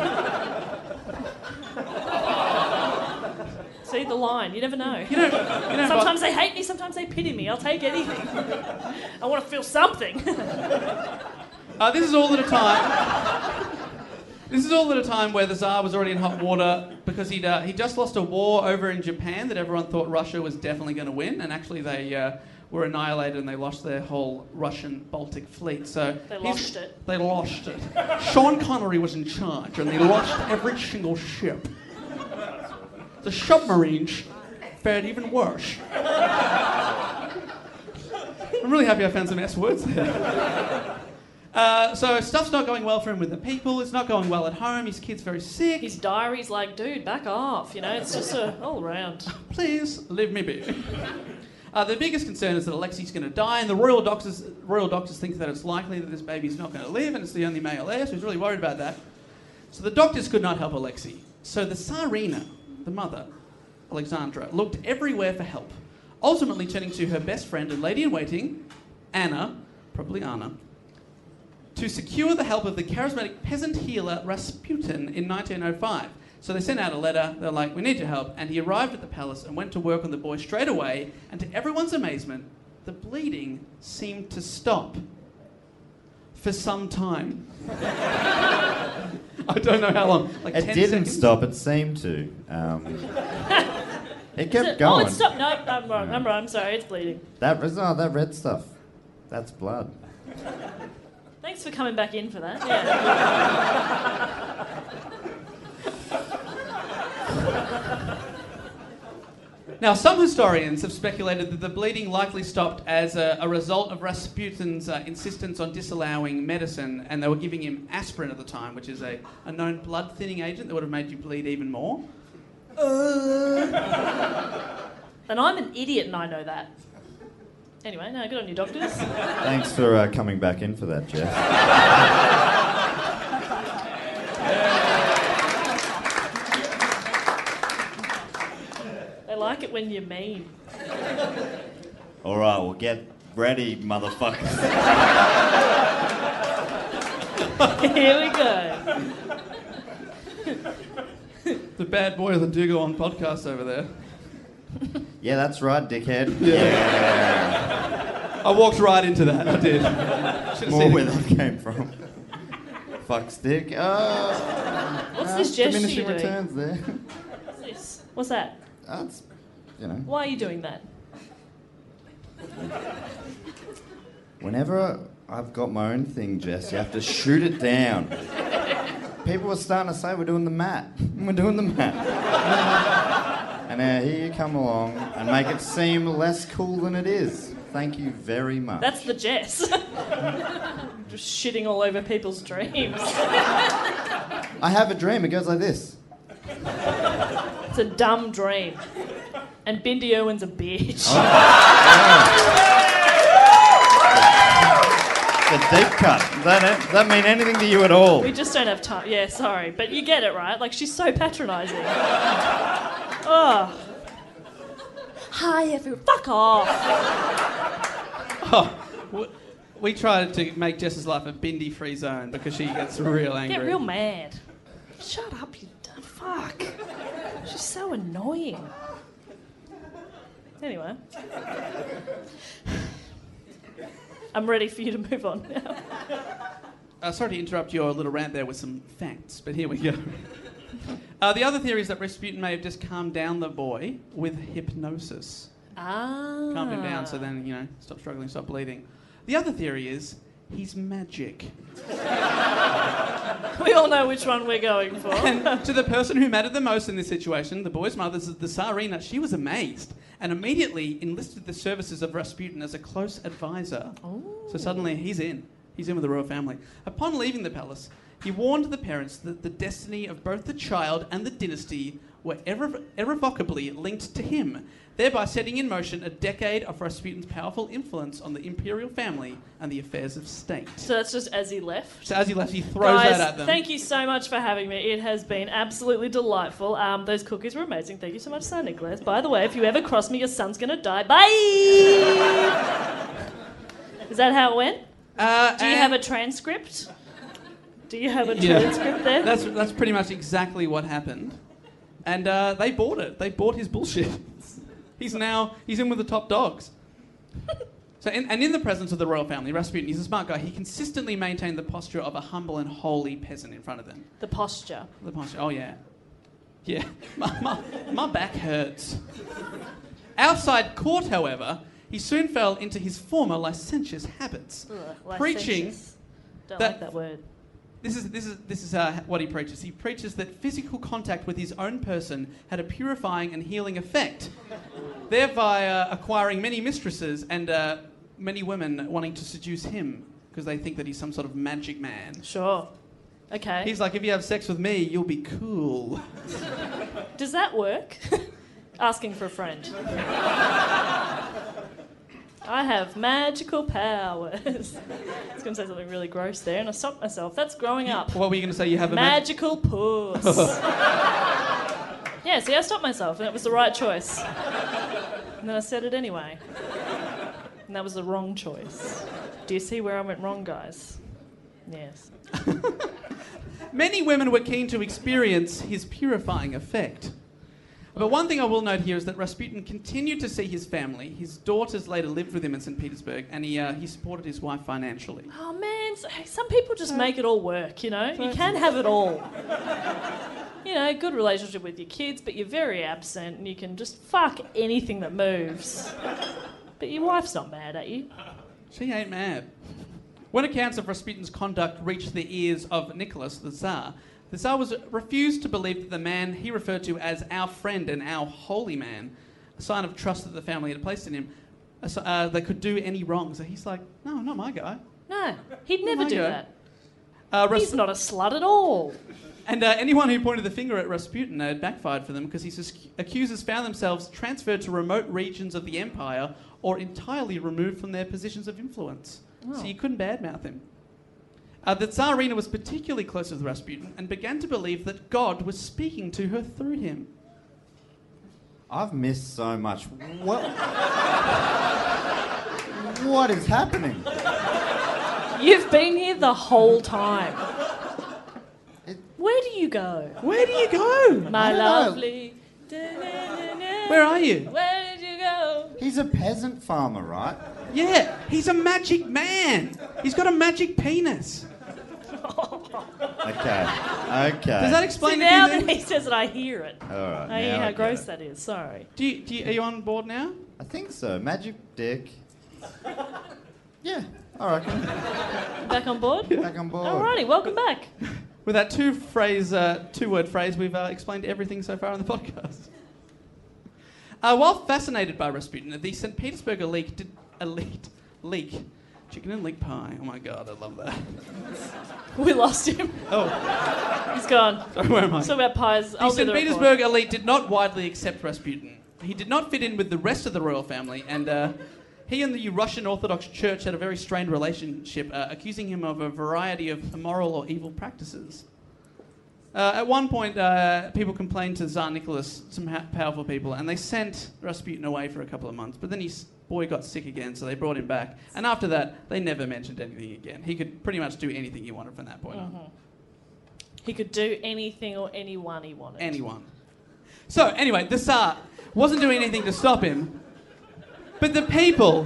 See, the line. You never know. You know, Sometimes they hate me, sometimes they pity me. I'll take anything. I want to feel something. This is all at a time. This is all at a time where the Tsar was already in hot water because he just lost a war over in Japan that everyone thought Russia was definitely going to win, and actually they were annihilated and they lost their whole Russian Baltic fleet. So They lost it. They lost it. Sean Connery was in charge, and they lost every single ship. The submarines fared even worse. I'm really happy I found some S words there. So stuff's not going well for him with the people. It's not going well at home. His kid's very sick. His diary's like, dude, back off. You know, it's just all around. Please leave me be. The biggest concern is that Alexi's going to die, and the royal doctors think that it's likely that this baby's not going to live, and it's the only male heir, so he's really worried about that. So the doctors could not help Alexei. So the Tsarina, the mother, Alexandra, looked everywhere for help, ultimately turning to her best friend and lady-in-waiting, Anna, probably Anna, to secure the help of the charismatic peasant healer Rasputin in 1905. So they sent out a letter, they're like, we need your help, and he arrived at the palace and went to work on the boy straight away, and to everyone's amazement, the bleeding seemed to stop. For some time. I don't know how long. Like It 10 didn't seconds? stop, it seemed to. It kept Oh, going. it stopped. No, I'm wrong. I'm sorry. It's bleeding. That red stuff. That's blood. Thanks for coming back in for that. Yeah. Now, some historians have speculated that the bleeding likely stopped as a result of Rasputin's insistence on disallowing medicine, and they were giving him aspirin at the time, which is a known blood-thinning agent that would have made you bleed even more. And I'm an idiot and I know that. Anyway, no, good on you, doctors. Thanks for coming back in for that, Jess. They like it when you're mean. All right, well, get ready, motherfuckers. Here we go. The bad boy of the Do Go On podcast over there. Yeah, that's right, dickhead. I walked right into that, I did. Should've More seen where it. that came from. Fuck stick. What's this gesture diminishing you're doing? returns there. What's this? What's that? That's, you know. Why are you doing that? Whenever I've got my own thing, Jess, you have to shoot it down. People were starting to say we're doing the mat. We're doing the mat. And now here you come along and make it seem less cool than it is. Thank you very much. That's the Jess. Just shitting all over people's dreams. I have a dream. It goes like this. It's a dumb dream. And Bindi Irwin's a bitch. The deep cut. Does that mean anything to you at all? We just don't have time. Yeah, sorry. But you get it, right? Like, she's so patronising. Oh. Hi, everyone. Fuck off. We tried to make Jess's life a bindi-free zone because she gets real angry. Get real mad. Shut up, you dumb fuck. She's so annoying. Anyway. I'm ready for you to move on now. Sorry to interrupt your little rant there with some facts, but here we go. The other theory is that Rasputin may have just calmed down the boy with hypnosis. Ah. Calmed him down so then, you know, stop struggling, stop bleeding. The other theory is he's magic. We all know which one we're going for. And to the person who mattered the most in this situation, the boy's mother, the Tsarina, she was amazed and immediately enlisted the services of Rasputin as a close advisor. So suddenly he's in. He's in with the royal family. Upon leaving the palace, he warned the parents that the destiny of both the child and the dynasty were irrevocably linked to him, thereby setting in motion a decade of Rasputin's powerful influence on the imperial family and the affairs of state. So that's just as he left. So as he left, he throws Guys, that at them. thank you so much for having me. It has been absolutely delightful. Those cookies were amazing. Thank you so much, San Nicholas. By the way, if you ever cross me, your son's going to die. Bye! Is that how it went? Do you have a transcript? Do you have a transcript there? That's pretty much exactly what happened. And they bought it. They bought his bullshit. He's in with the top dogs. So, in the presence of the royal family, Rasputin, he's a smart guy. He consistently maintained the posture of a humble and holy peasant in front of them. The posture. The posture. Oh yeah, yeah. My back hurts. Outside court, however, he soon fell into his former licentious habits, preaching Licentious. Don't that- like that word. This is what he preaches. He preaches that physical contact with his own person had a purifying and healing effect, thereby acquiring many mistresses and many women wanting to seduce him. because they think that he's some sort of magic man. Sure. Okay. He's like, if you have sex with me, you'll be cool. Does that work? Asking for a friend. I have magical powers. I was going to say something really gross there, and I stopped myself. That's growing up. What were you going to say? You have a magical puss. Yeah, see, I stopped myself, and it was the right choice. And then I said it anyway. And that was the wrong choice. Do you see where I went wrong, guys? Yes. Many women were keen to experience his purifying effect. But one thing I will note here is that Rasputin continued to see his family. His daughters later lived with him in St. Petersburg, and he supported his wife financially. Oh, man, some people just make it all work, you know? You can have it all. You know, good relationship with your kids, but you're very absent, and you can just fuck anything that moves. But your wife's not mad at you. She ain't mad. When accounts of Rasputin's conduct reached the ears of Nicholas, the Tsar refused to believe that the man he referred to as our friend and our holy man, a sign of trust that the family had placed in him, they could do any wrong. So he's like, no, not my guy. No, he'd never do that. He's not a slut at all. And anyone who pointed the finger at Rasputin had backfired for them because his accusers found themselves transferred to remote regions of the empire or entirely removed from their positions of influence. Oh. So you couldn't badmouth him. The Tsarina was particularly close with Rasputin and began to believe that God was speaking to her through him. I've missed so much. What is happening? You've been here the whole time. Where do you go? Where do you go? My lovely... Where are you? Where did you go? He's a peasant farmer, right? Yeah, he's a magic man. He's got a magic penis. Okay. Does that explain See, it? now that he says it, I hear it. All right. I hear how gross that is. Sorry. Are you on board now? I think so. Magic dick. Yeah, I reckon. Back on board? Back on board. Alrighty, welcome back. With that two-word phrase, we've explained everything so far on the podcast. While fascinated by Rasputin, the St. Petersburg elite, chicken and leek pie. Oh my God, I love that. We lost him. Oh. He's gone. Sorry, where am I? So about pies. The St. Petersburg elite did not widely accept Rasputin. He did not fit in with the rest of the royal family, and he and the Russian Orthodox Church had a very strained relationship, accusing him of a variety of immoral or evil practices. At one point, people complained to Tsar Nicholas, some powerful people, and they sent Rasputin away for a couple of months. But then his boy got sick again, so they brought him back. And after that, they never mentioned anything again. He could pretty much do anything he wanted from that point on. He could do anything or anyone he wanted. Anyone. So, anyway, the Tsar wasn't doing anything to stop him, but the people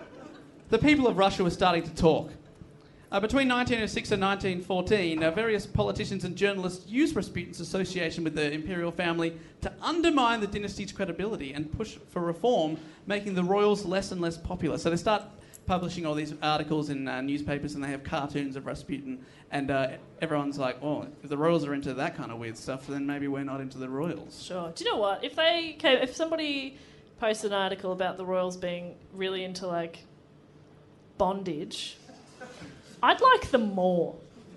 of Russia were starting to talk. Between 1906 and 1914, various politicians and journalists used Rasputin's association with the imperial family to undermine the dynasty's credibility and push for reform, making the royals less and less popular. So they start publishing all these articles in newspapers, and they have cartoons of Rasputin, and everyone's like, oh, if the royals are into that kind of weird stuff, then maybe we're not into the royals. Sure. Do you know what? If somebody posted an article about the royals being really into, like, bondage... I'd like them more.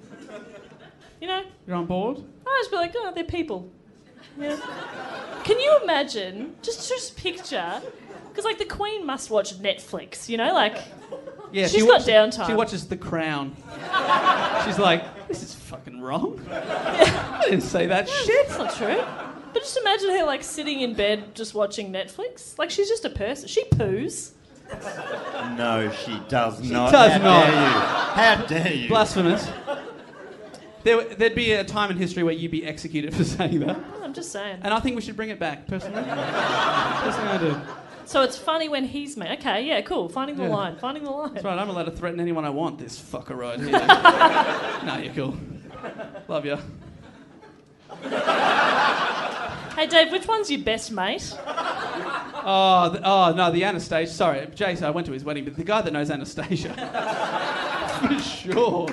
You know? You're on board? I'd just be like, oh, they're people. Yeah. Can you imagine, just picture, because, like, the Queen must watch Netflix, you know? Like, yeah, she's got downtime. She watches The Crown. She's like, this is fucking wrong. I didn't say that shit. That's not true. But just imagine her, like, sitting in bed just watching Netflix. Like, she's just a person. She poos. No, she does not. Does not. How dare you? Blasphemous. There'd be a time in history where you'd be executed for saying that. I'm just saying. And I think we should bring it back, personally. Personally, I do. So it's funny when he's made. Okay, yeah, cool. Finding the line. That's right, I'm allowed to threaten anyone I want, this fucker right here. Nah, you're cool. Love ya. Hey, Dave, which one's your best mate? No, the Anastasia. Sorry, Jace, I went to his wedding, but the guy that knows Anastasia. For sure.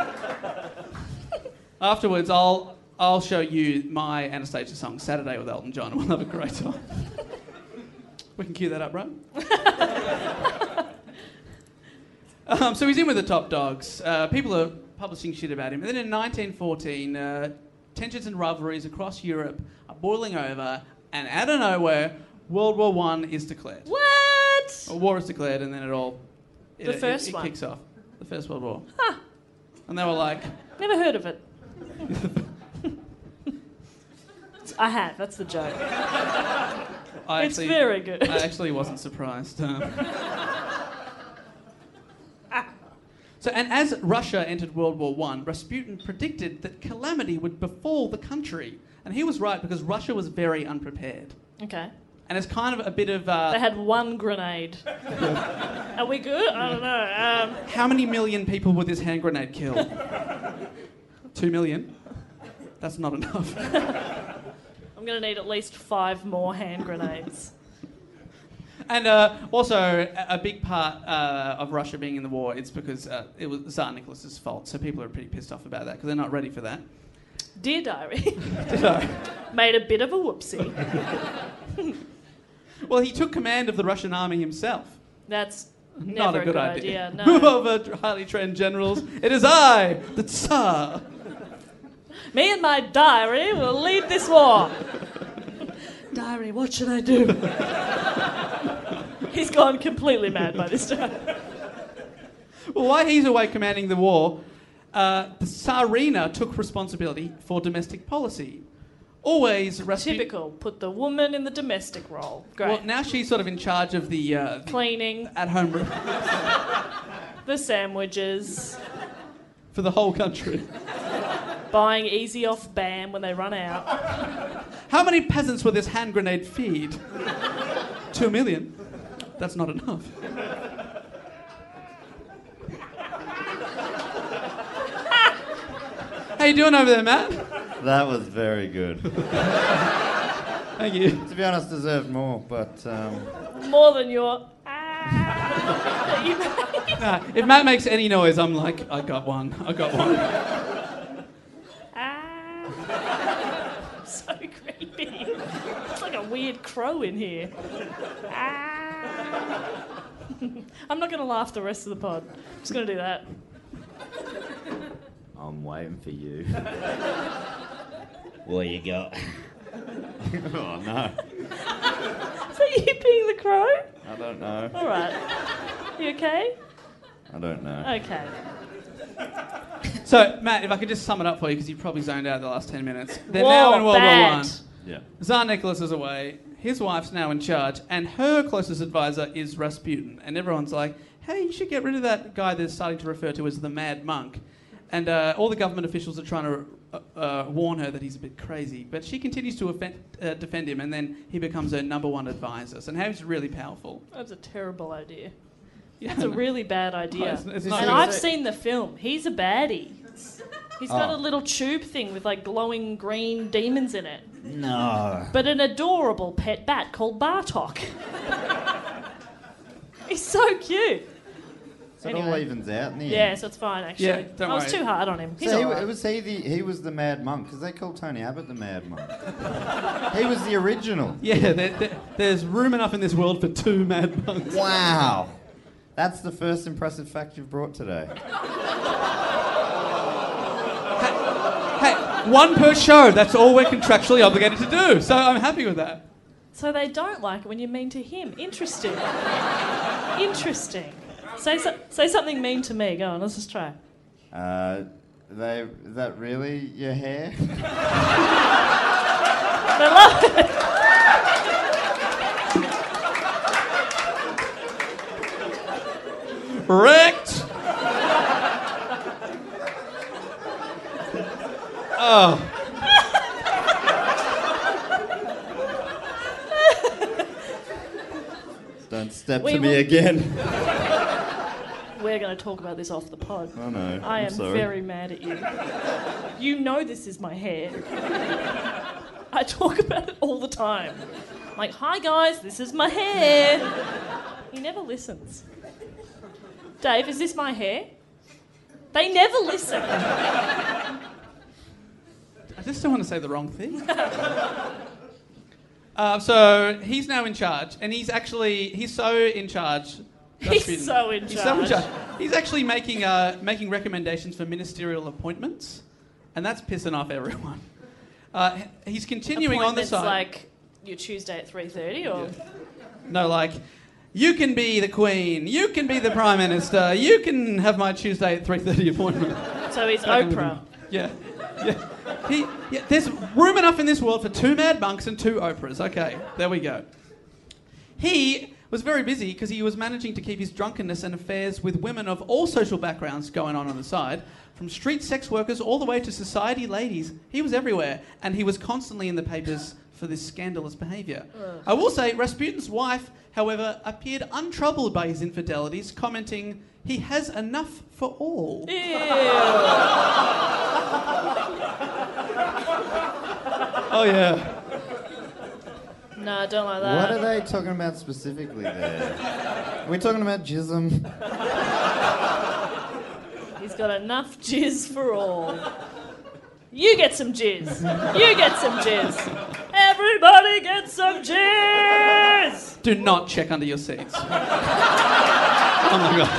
Afterwards, I'll show you my Anastasia song, Saturday with Elton John, and we'll have a great time. We can cue that up, bro. So he's in with the top dogs. People are publishing shit about him. And then in 1914, tensions and rivalries across Europe are boiling over, and out of nowhere, World War I is declared. What? A war is declared, and then The first it one? kicks off. The First World War. Huh. And they were like, Never heard of it. I have. That's the joke. It's very good. I actually wasn't surprised. So, and as Russia entered World War I, Rasputin predicted that calamity would befall the country. And he was right, because Russia was very unprepared. Okay. And it's kind of a bit of... They had one grenade. Are we good? I don't know. How many million people would this hand grenade kill? 2 million? That's not enough. I'm going to need at least 5 more hand grenades. And also, a big part of Russia being in the war, it's because it was Tsar Nicholas's fault. So people are pretty pissed off about that, because they're not ready for that. Dear Diary. So, Made a bit of a whoopsie. well, he took command of the Russian army himself. That's Not never a good idea. No. Move over, highly trained generals. It is I, the Tsar. Me and my diary will lead this war. Diary, what should I do? He's gone completely mad by this time. Well, while he's away commanding the war, the Tsarina took responsibility for domestic policy. Always Typical. Put the woman in the domestic role. Great. Well, now she's sort of in charge of the Cleaning, at-home the sandwiches, for the whole country. buying easy off BAM when they run out. How many peasants will this hand grenade feed? 2 million. That's not enough. How you doing over there, Matt? That was very good. Thank you. To be honest, deserved more, but... More than your... Nah, if Matt makes any noise, I'm like, I got one. So creepy. It's like a weird crow in here. I'm not going to laugh the rest of the pod. I'm just going to do that. I'm waiting for you. What you got? Oh, no. Is that you being the crow? I don't know. All right. You okay? I don't know. Okay. So, Matt, if I could just sum it up for you, because you've probably zoned out the last 10 minutes. They're Whoa, now in World bad. War I. Yeah. Tsar Nicholas is away. His wife's now in charge, and her closest advisor is Rasputin. And everyone's like, hey, you should get rid of that guy they're starting to refer to as the Mad Monk. And all the government officials are trying to warn her that he's a bit crazy. But she continues to defend him, and then he becomes her number one advisor. So now he's really powerful. That's a terrible idea. Yeah, That's a really bad idea. It's not And good. I've seen the film. He's a baddie. He's got a little tube thing with like glowing green demons in it. No. But an adorable pet bat called Bartok. He's so cute. So it all evens out in the end. Yeah, so it's fine actually. Yeah, don't I was worry. too hard on him. He's So all right. he was the Mad Monk, because they called Tony Abbott the Mad Monk. He was the original. Yeah, there's room enough in this world for 2 Mad Monks. Wow. That's the first impressive fact you've brought today. Hey, 1 per show. That's all we're contractually obligated to do. So I'm happy with that. So they don't like it when you're mean to him. Interesting. Interesting. Say something mean to me. Go on, let's just try. Is that really your hair? They love it. Wrecked. Oh. Don't step We to me will- again. We're going to talk about this off the pod. Oh no. I I'm am sorry. very mad at you. You know this is my hair. I talk about it all the time. Like, hi guys, this is my hair. He never listens. Dave, is this my hair? They never listen. I just don't want to say the wrong thing. So he's now in charge, and he's so in charge Rasputin. so in He's so in charge. charge. He's actually making recommendations for ministerial appointments, and that's pissing off everyone. He's continuing on the Appointments side. like your Tuesday at 3:30 or... No, like, you can be the Queen, you can be the Prime Minister, you can have my Tuesday at 3:30 appointment. So he's That kind of Oprah. thing. Yeah. There's room enough in this world for 2 Mad Monks and 2 Oprahs. Okay, there we go. He was very busy because he was managing to keep his drunkenness and affairs with women of all social backgrounds going on the side, from street sex workers all the way to society ladies. He was everywhere, and he was constantly in the papers for this scandalous behaviour. I will say, Rasputin's wife, however, appeared untroubled by his infidelities, commenting, "He has enough for all." Oh, yeah. No, I don't like that. What are they talking about specifically there? Are we talking about jism? He's got enough jizz for all. You get some jizz. You get some jizz. Everybody get some jizz. Do not check under your seats. Oh my God.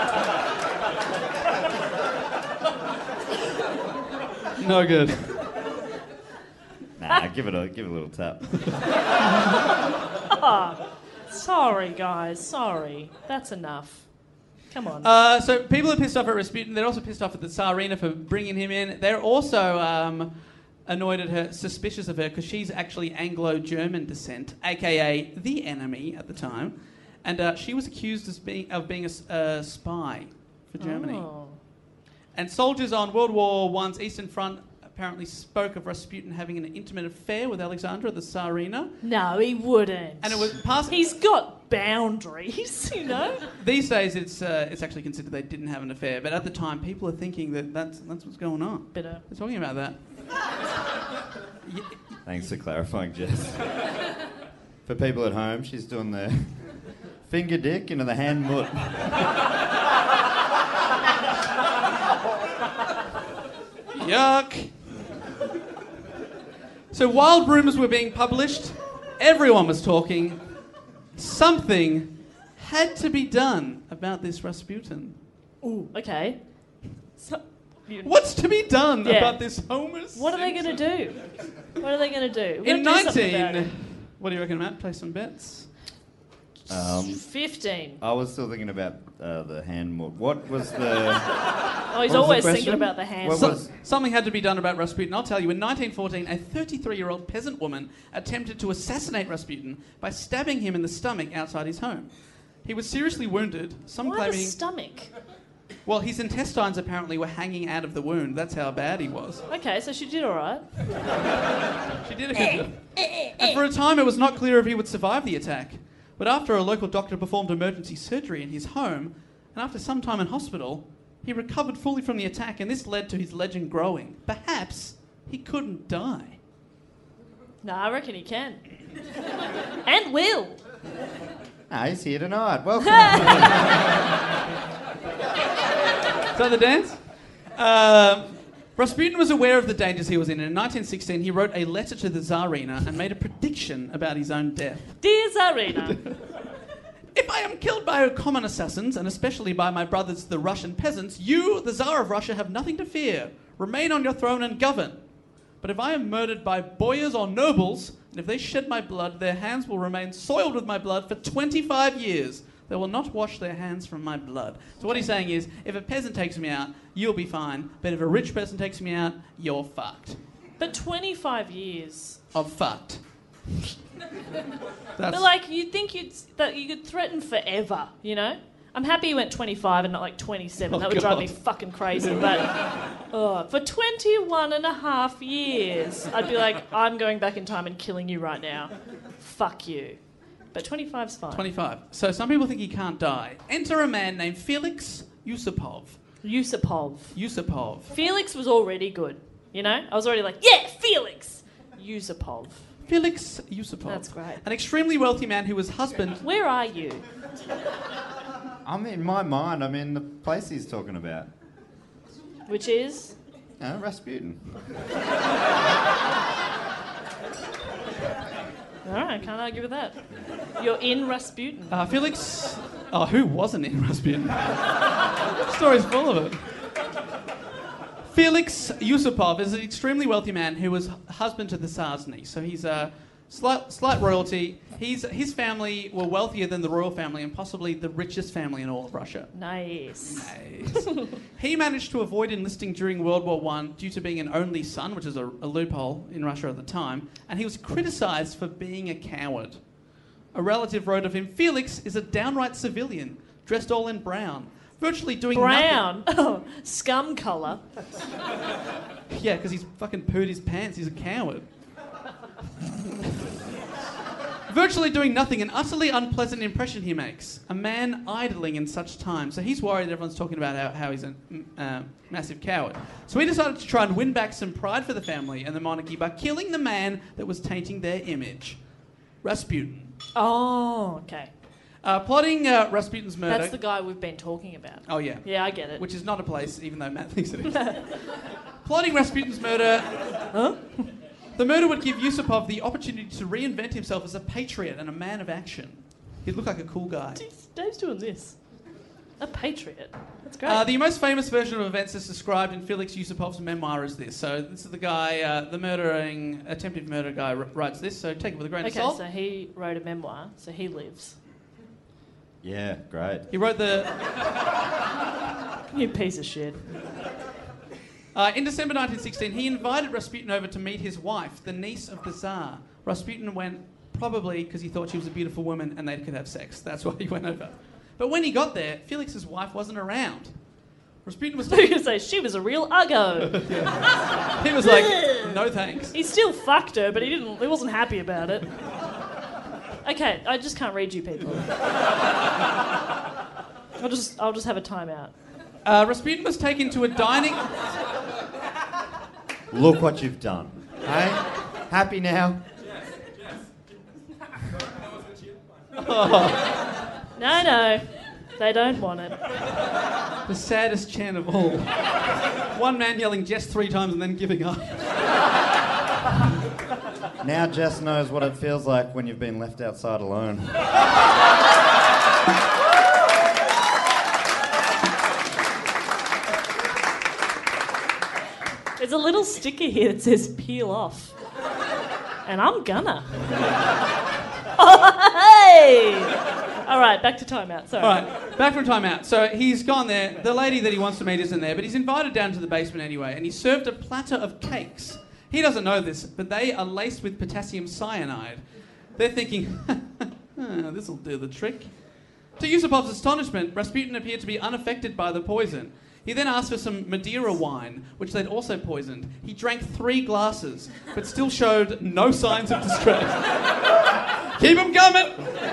No good. Nah, give it a little tap. Sorry, guys. Sorry. That's enough. Come on. So people are pissed off at Rasputin. They're also pissed off at the Tsarina for bringing him in. They're also annoyed at her, suspicious of her, because she's actually Anglo-German descent, a.k.a. the enemy at the time. And she was accused of being a spy for Germany. Oh. And soldiers on World War I's Eastern Front apparently spoke of Rasputin having an intimate affair with Alexandra, the Tsarina. No, he wouldn't. And it was past... He's got boundaries, you know? These days, it's actually considered they didn't have an affair, but at the time, people are thinking that's what's going on. Bitter. They're talking about that. Thanks for clarifying, Jess. For people at home, she's doing the finger dick into the hand mutt. Yuck. So while rumours were being published, everyone was talking. Something had to be done about this Rasputin. Ooh, okay. So, What's to be done Yeah. about this Homer what are they going to do? What are they going to do? In We've gotta do something about 19... What do you reckon, Matt? Play some bets? it. 15. I was still thinking about the hand mutt. What was the... Oh, he's What was the always question? thinking about the hands. What was- Something had to be done about Rasputin. I'll tell you, in 1914, a 33-year-old peasant woman attempted to assassinate Rasputin by stabbing him in the stomach outside his home. He was seriously wounded, some Why the claiming... stomach? Well, his intestines apparently were hanging out of the wound. That's how bad he was. Okay, so she did all right. She did a good job. And for a time, it was not clear if he would survive the attack. But after a local doctor performed emergency surgery in his home, and after some time in hospital, he recovered fully from the attack, and this led to his legend growing. Perhaps he couldn't die. No, I reckon he can. And will. Ah, he's here tonight. Welcome. Is that the dance? Rasputin was aware of the dangers he was in, and in 1916 he wrote a letter to the Tsarina and made a prediction about his own death. Dear Tsarina. If I am killed by common assassins, and especially by my brothers the Russian peasants, you, the Tsar of Russia, have nothing to fear. Remain on your throne and govern. But if I am murdered by boyars or nobles, and if they shed my blood, their hands will remain soiled with my blood for 25 years. They will not wash their hands from my blood. So what he's saying is, if a peasant takes me out, you'll be fine. But if a rich person takes me out, you're fucked. But 25 years. Of fucked. But like, you'd think that you could threaten forever, you know? I'm happy you went 25 and not like 27. Oh, that would drive me God. fucking crazy. But for 21 and a half years, I'd be like, I'm going back in time and killing you right now. Fuck you. But 25's fine. 25. So some people think he can't die. Enter a man named Felix Yusupov. Yusupov. Felix was already good, you know? I was already like, yeah, Felix! Yusupov. Felix Yusupov. That's great. An extremely wealthy man who was husband... Where are you? I'm in my mind. I'm in the place he's talking about. Which is? Rasputin. All right, can't argue with that. You're in Rasputin. Felix... Oh, who wasn't in Rasputin? Story's full of it. Felix Yusupov is an extremely wealthy man who was husband to the Tsar's niece. So he's a slight royalty. His family were wealthier than the royal family and possibly the richest family in all of Russia. Nice. He managed to avoid enlisting during World War I due to being an only son, which is a loophole in Russia at the time, and he was criticised for being a coward. A relative wrote of him, Felix is a downright civilian, dressed all in brown, virtually doing Brown. nothing. Oh, scum colour. Yeah, because he's fucking pooed his pants. He's a coward. Virtually doing nothing, an utterly unpleasant impression he makes. A man idling in such times. So he's worried everyone's talking about how he's a massive coward. So he decided to try and win back some pride for the family and the monarchy by killing the man that was tainting their image. Rasputin. Oh, okay. Plotting Rasputin's murder... That's the guy we've been talking about. Oh, yeah. Yeah, I get it. Which is not a place, even though Matt thinks it is. Plotting Rasputin's murder... Huh? The murder would give Yusupov the opportunity to reinvent himself as a patriot and a man of action. He'd look like a cool guy. Dave's doing this. A patriot. That's great. The most famous version of events is described in Felix Yusupov's memoir as this. So this is the guy, the attempted murder guy writes this, so take it with a grain of salt. Okay, so he wrote a memoir, so he lives. Yeah, great. He wrote the... You piece of shit. In December 1916, he invited Rasputin over to meet his wife, the niece of the Tsar. Rasputin went probably because he thought she was a beautiful woman and they could have sex. That's why he went over. But when he got there, Felix's wife wasn't around. Rasputin was... So you're going to say she was a real uggo. Yeah. He was like, no thanks. He still fucked her, but he wasn't happy about it. Okay, I just can't read you people. I'll just have a timeout. Rasputin was taken to a dining... Look what you've done. Hey? Happy now? Oh. No, they don't want it. The saddest chant of all. One man yelling Jess 3 times and then giving up. Now Jess knows what it feels like when you've been left outside alone. There's a little sticker here that says peel off. And I'm gonna. Oh, hey! All right, back to timeout. Sorry. All right, back from timeout. So he's gone there. The lady that he wants to meet isn't there, but he's invited down to the basement anyway, and he's served a platter of cakes. He doesn't know this, but they are laced with potassium cyanide. They're thinking, this'll do the trick. To Yusupov's astonishment, Rasputin appeared to be unaffected by the poison. He then asked for some Madeira wine, which they'd also poisoned. He drank 3 glasses, but still showed no signs of distress. Keep him coming!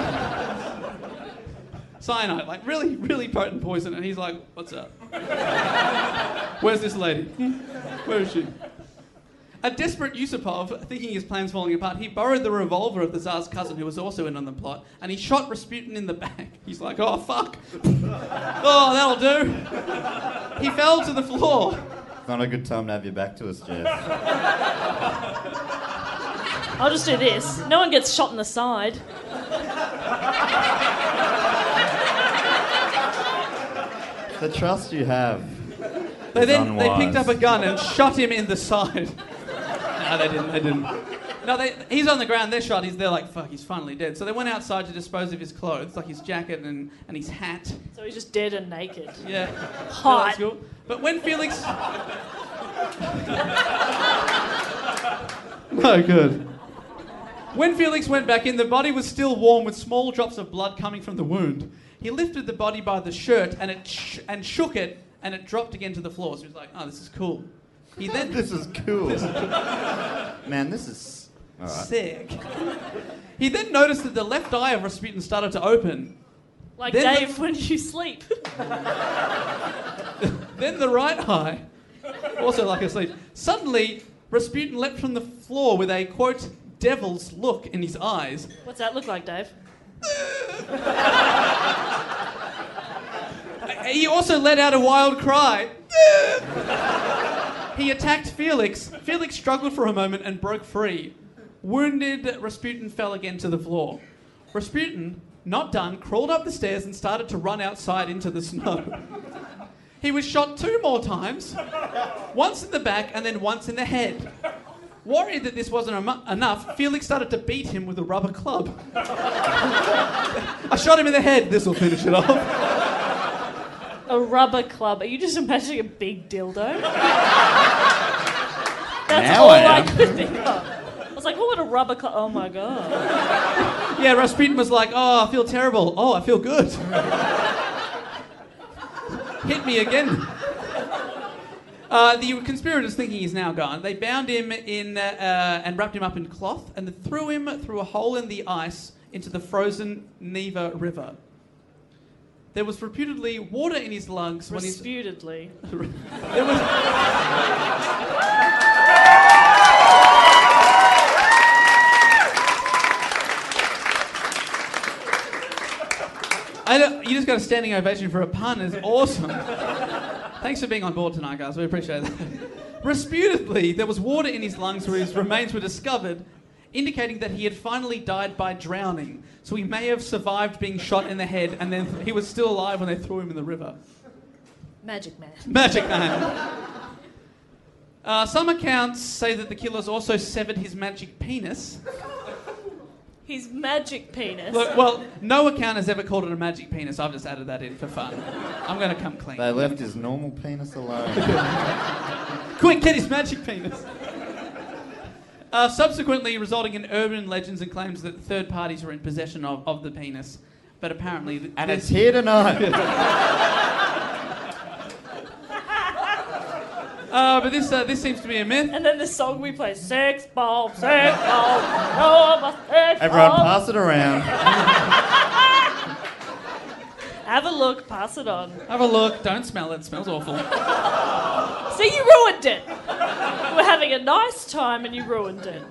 Cyanide, like really, really potent poison, and he's like, what's up? Where's this lady? Where is she? A desperate Yusupov, thinking his plan's falling apart, he borrowed the revolver of the Tsar's cousin, who was also in on the plot, and he shot Rasputin in the back. He's like, oh, fuck. Oh, that'll do. He fell to the floor. It's not a good time to have you back to us, Jess. I'll just do this. No one gets shot in the side. The trust you have. They picked up a gun and shot him in the side. No, they didn't. No, he's on the ground, they're shot, they're like, fuck, he's finally dead. So they went outside to dispose of his clothes, like his jacket and his hat. So he's just dead and naked. Yeah. Hot. That's cool. But when Felix... No good. When Felix went back in, the body was still warm with small drops of blood coming from the wound. He lifted the body by the shirt and shook it, and it dropped again to the floor. So he was like, oh, this is cool. He then... This is cool. Man, this is... All right. Sick. He then noticed that the left eye of Rasputin started to open. Like then Dave when you sleep. Then the right eye, also like asleep. Suddenly, Rasputin leapt from the floor with a, quote, devil's look in his eyes. What's that look like, Dave? He also let out a wild cry. He attacked Felix. Felix struggled for a moment and broke free. Wounded, Rasputin fell again to the floor. Rasputin, not done, crawled up the stairs and started to run outside into the snow. He was shot 2 more times, once in the back and then once in the head. Worried that this wasn't enough, Felix started to beat him with a rubber club. I shot him in the head. This will finish it off. A rubber club. Are you just imagining a big dildo? That's Now all I I am. could think of. I was like, what would a rubber club? Oh my god. Yeah, Rasputin was like, oh, I feel terrible. Oh, I feel good. Hit me again. The conspirators, thinking he's now gone, they bound him in and wrapped him up in cloth and then threw him through a hole in the ice into the frozen Neva River. There was reputedly water in his lungs when he's... Reputedly. There was... You just got a standing ovation for a pun. It's awesome. Thanks for being on board tonight, guys. We appreciate that. Reputedly, there was water in his lungs where his remains were discovered, indicating that he had finally died by drowning. So he may have survived being shot in the head, and then he was still alive when they threw him in the river. Magic man. Magic man. Some accounts say that the killers also severed his magic penis. His magic penis. Look, well, no account has ever called it a magic penis. I've just added that in for fun. I'm going to come clean. They left his normal penis alone. Quick, get his magic penis. Subsequently, resulting in urban legends and claims that third parties were in possession of the penis. But apparently... And it's here tonight. But this seems to be a myth. And then the song we play, sex bomb, sex bomb, no, my sex Everyone bomb. pass it around. Have a look, pass it on. Have a look. Don't smell it. It smells awful. See, you ruined it. We're having a nice time and you ruined it.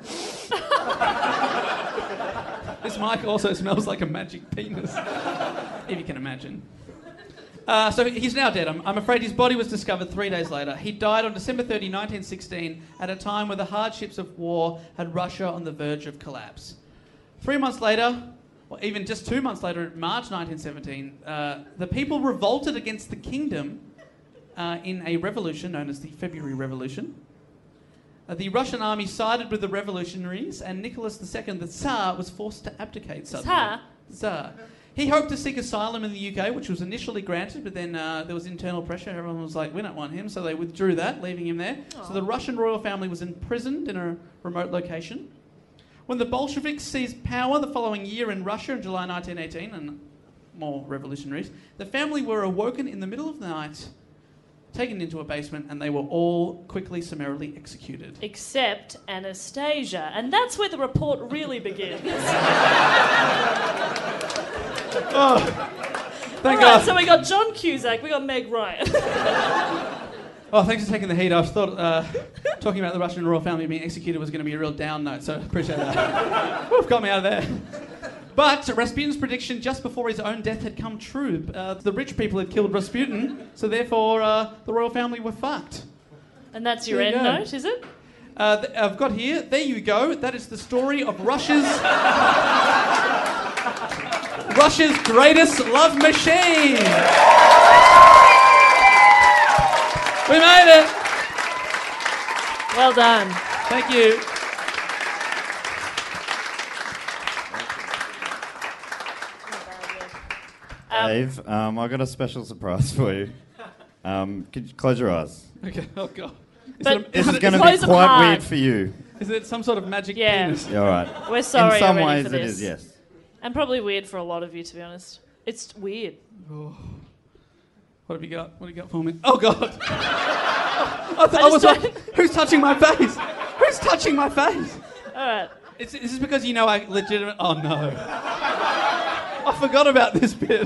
This mic also smells like a magic penis. If you can imagine. So he's now dead. I'm afraid his body was discovered 3 days later. He died on December 30, 1916, at a time when the hardships of war had Russia on the verge of collapse. 3 months later, or even just 2 months later, in March 1917, the people revolted against the kingdom in a revolution known as the February Revolution. The Russian army sided with the revolutionaries, and Nicholas II, the Tsar, was forced to abdicate suddenly. Tsar. He hoped to seek asylum in the UK, which was initially granted, but then there was internal pressure. Everyone was like, we don't want him, so they withdrew that, leaving him there. Aww. So the Russian royal family was imprisoned in a remote location. When the Bolsheviks seized power the following year in Russia in July 1918, and more revolutionaries, the family were awoken in the middle of the night, taken into a basement, and they were all quickly summarily executed. Except Anastasia. And that's where the report really begins. Oh, thank All right, God. so we got John Cusack, we got Meg Ryan. Oh, thanks for taking the heat. I thought talking about the Russian royal family being executed was going to be a real down note, so appreciate that. Whew, got me out of there. But Rasputin's prediction just before his own death had come true. The rich people had killed Rasputin, so therefore the royal family were fucked. And that's your There you end go. note, is it? I've got here, there you go, that is the story of Russia's greatest love machine. We made it. Well done. Thank you. Dave, I got a special surprise for you. Could you close your eyes? Okay, oh God. But This is going to close be them quite hard. weird for you. Is it some sort of magic Yeah. penis? Yeah, all right. We're sorry In some already ways for it this. is, yes. And probably weird for a lot of you, to be honest. It's weird. Oh. What have you got? What have you got for me? Oh God! I I was just like, who's touching my face? Who's touching my face? All right. Is this because you know I legitimate? Oh no! I forgot about this bit.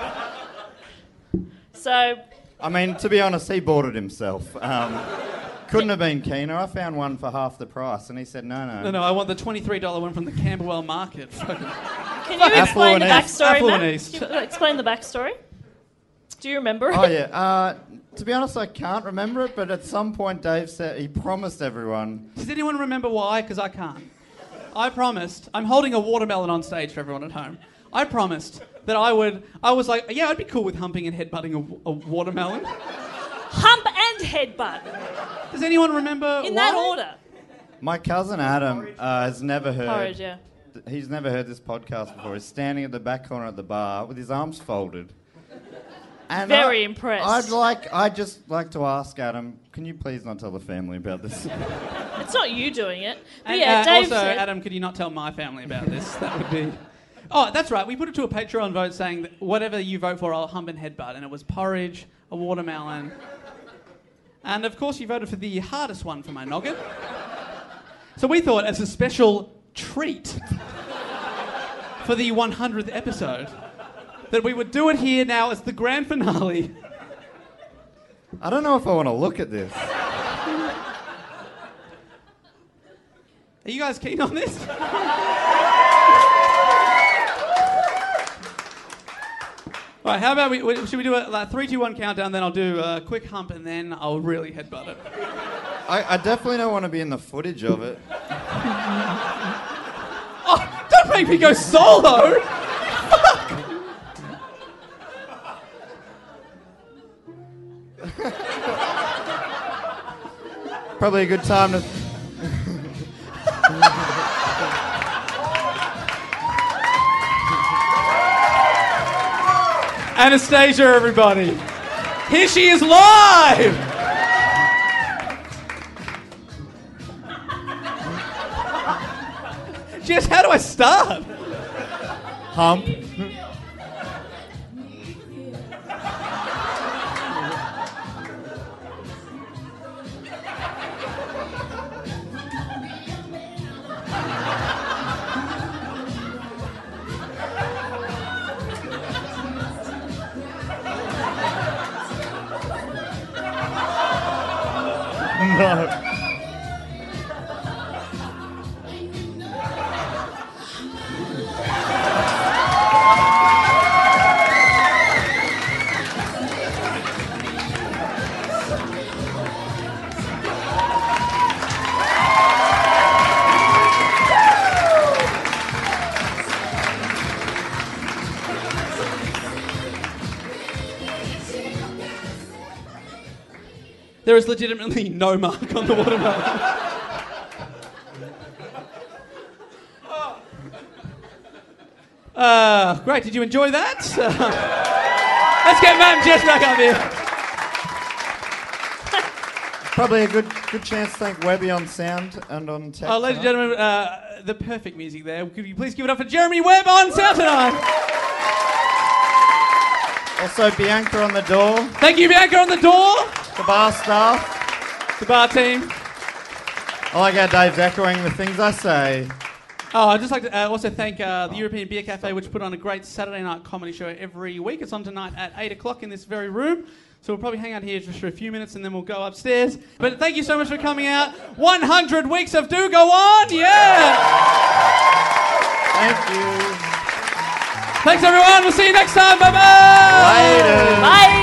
So, I mean, to be honest, he bought it himself. Couldn't have been keener. I found one for half the price, and he said, no. No, I want the $23 one from the Camberwell Market. can you explain the backstory, Affluent Matt? East. Can you explain the backstory? Do you remember? Oh, yeah. To be honest, I can't remember it, but at some point Dave said he promised everyone. Does anyone remember why? Because I can't. I promised, I'm holding a watermelon on stage for everyone at home. I promised that I was like, yeah, I'd be cool with humping and headbutting a watermelon. Hump and headbutt. Does anyone remember In why? that order. My cousin Adam has never heard. Porridge, yeah. He's never heard this podcast before. He's standing at the back corner at the bar with his arms folded. And Very impressed. I'd just like to ask Adam, can you please not tell the family about this? It's not you doing it. But And, yeah, Dave also, said... Adam, could you not tell my family about this? That would be... Oh, that's right. We put it to a Patreon vote saying that whatever you vote for, I'll hump and headbutt. And it was porridge, a watermelon. And, of course, you voted for the hardest one for my noggin. So we thought, as a special treat for the 100th episode, that we would do it here now as the grand finale. I don't know if I want to look at this. Are you guys keen on this? All right, how about should we do a 3, 2, 1 countdown, then I'll do a quick hump, and then I'll really headbutt it. I definitely don't want to be in the footage of it. Oh, don't make me go solo! Probably a good time to... Anastasia, everybody. Here she is live! Jess, how do I start? Hump. No. There is legitimately no mark on the watermelon. Great, did you enjoy that? Let's get Matt and Jess back up here. Probably a good chance to thank Webby on sound and on tech. Ladies and gentlemen, the perfect music there. Could you please give it up for Jeremy Webb on sound tonight? Also Bianca on the door. Thank you, Bianca, on the door. The bar staff. The bar team. I like how Dave's echoing the things I say. Oh, I'd just like to also thank the European Beer Cafe, which put on a great Saturday night comedy show every week. It's on tonight at 8 o'clock in this very room. So we'll probably hang out here just for a few minutes and then we'll go upstairs. But thank you so much for coming out. 100 weeks of Do Go On. Yeah. Thank you. Thanks, everyone. We'll see you next time. Bye-bye. Later. Bye.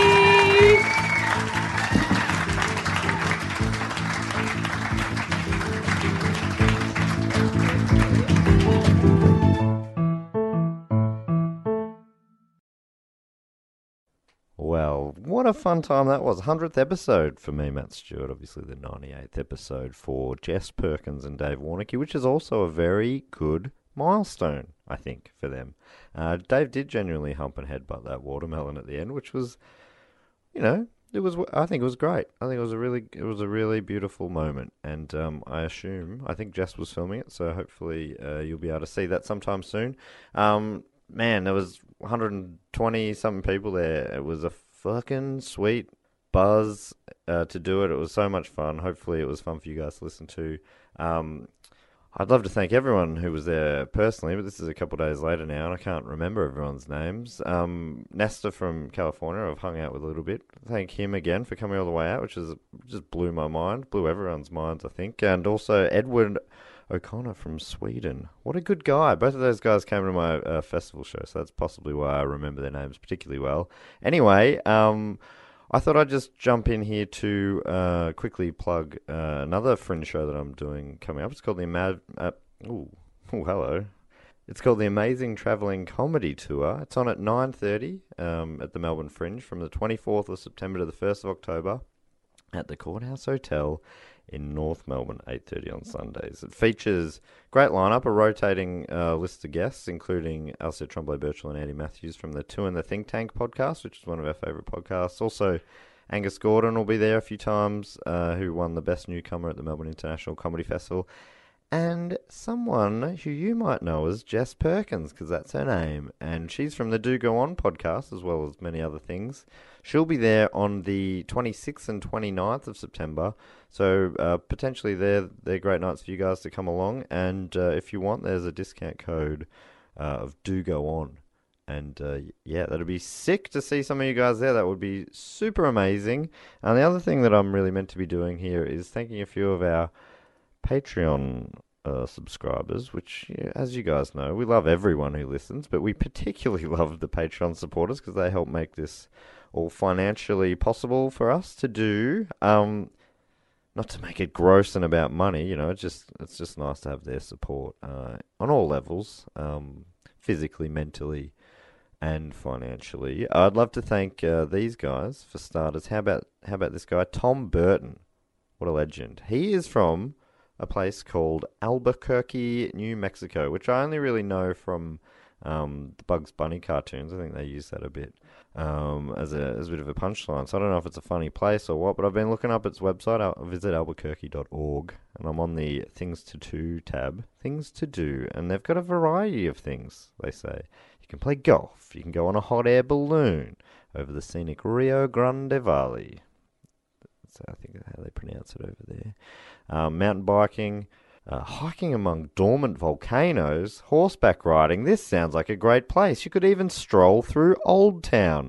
Well, what a fun time that was. 100th episode for me, Matt Stewart. Obviously the 98th episode for Jess Perkins and Dave Warnicky, which is also a very good milestone, I think, for them. Dave did genuinely hump and headbutt that watermelon at the end, which was, you know, I think it was great. I think it was a really beautiful moment, and I think Jess was filming it, so hopefully you'll be able to see that sometime soon. Man, there was 120 something people there. It was a fucking sweet buzz to do it. It was so much fun. Hopefully it was fun for you guys to listen to. I'd love to thank everyone who was there personally, but this is a couple of days later now, and I can't remember everyone's names. Nestor from California, I've hung out with a little bit. Thank him again for coming all the way out, which just blew my mind, blew everyone's minds, I think. And also Edward O'Connor from Sweden. What a good guy. Both of those guys came to my festival show, so that's possibly why I remember their names particularly well. Anyway, I thought I'd just jump in here to quickly plug another fringe show that I'm doing coming up. It's called the Ooh, hello. It's called the Amazing Travelling Comedy Tour. It's on at 9:30 at the Melbourne Fringe from the 24th of September to the 1st of October at the Courthouse Hotel in North Melbourne, 8:30 on Sundays. It features great lineup, a rotating list of guests, including Alistair Tremblay-Birchall and Andy Matthews from the Two and the Think Tank podcast, which is one of our favourite podcasts. Also, Angus Gordon will be there a few times, who won the Best Newcomer at the Melbourne International Comedy Festival. And someone who you might know as Jess Perkins, because that's her name. And she's from the Do Go On podcast, as well as many other things. She'll be there on the 26th and 29th of September. So potentially they're great nights for you guys to come along. And if you want, there's a discount code of Do Go On. And yeah, that'd be sick to see some of you guys there. That would be super amazing. And the other thing that I'm really meant to be doing here is thanking a few of our Patreon subscribers, which, as you guys know, we love everyone who listens, but we particularly love the Patreon supporters because they help make this all financially possible for us to do. Not to make it gross and about money, it's just nice to have their support on all levels, physically, mentally, and financially. I'd love to thank these guys for starters. How about this guy, Tom Burton? What a legend! He is from a place called Albuquerque, New Mexico, which I only really know from the Bugs Bunny cartoons. I think they use that a bit as a bit of a punchline. So I don't know if it's a funny place or what, but I've been looking up its website. I'll visit albuquerque.org, and I'm on the Things to Do tab. Things to do, and they've got a variety of things, they say. You can play golf. You can go on a hot air balloon over the scenic Rio Grande Valley. I think that's how they pronounce it over there. Mountain biking, hiking among dormant volcanoes, horseback riding. This sounds like a great place. You could even stroll through Old Town.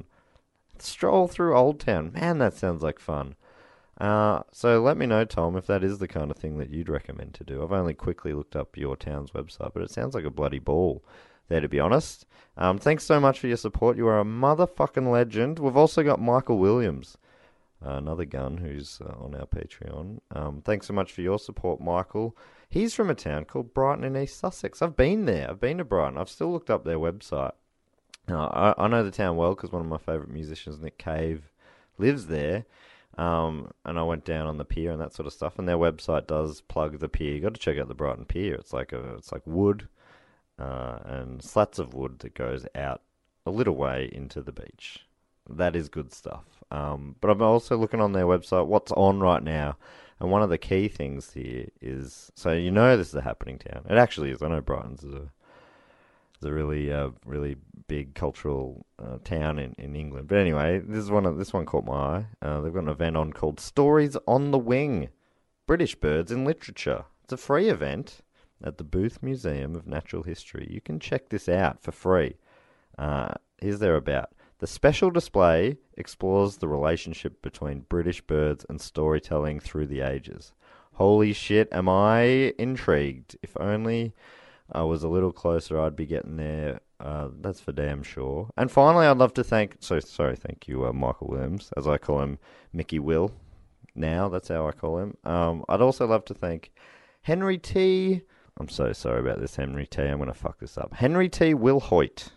Man, that sounds like fun. So let me know, Tom, if that is the kind of thing that you'd recommend to do. I've only quickly looked up your town's website, but it sounds like a bloody ball there, to be honest. Thanks so much for your support. You are a motherfucking legend. We've also got Michael Williams, another gun who's on our Patreon. Thanks so much for your support, Michael. He's from a town called Brighton in East Sussex. I've been there. I've been to Brighton. I've still looked up their website. I know the town well because one of my favourite musicians, Nick Cave, lives there. And I went down on the pier and that sort of stuff. And their website does plug the pier. You got to check out the Brighton Pier. It's like wood and slats of wood that goes out a little way into the beach. That is good stuff. But I'm also looking on their website, what's on right now. And one of the key things here is, so this is a happening town. It actually is. I know Brighton's is a really really big cultural town in England. But anyway, this one caught my eye. They've got an event on called Stories on the Wing, British Birds in Literature. It's a free event at the Booth Museum of Natural History. You can check this out for free. Here's their about. The special display explores the relationship between British birds and storytelling through the ages. Holy shit, am I intrigued. If only I was a little closer, I'd be getting there. That's for damn sure. And finally, I'd love to thank you, Michael Williams, as I call him, Mickey Will. Now, that's how I call him. I'd also love to thank Henry T. I'm so sorry about this, Henry T. I'm going to fuck this up. Henry T. Wilhoit.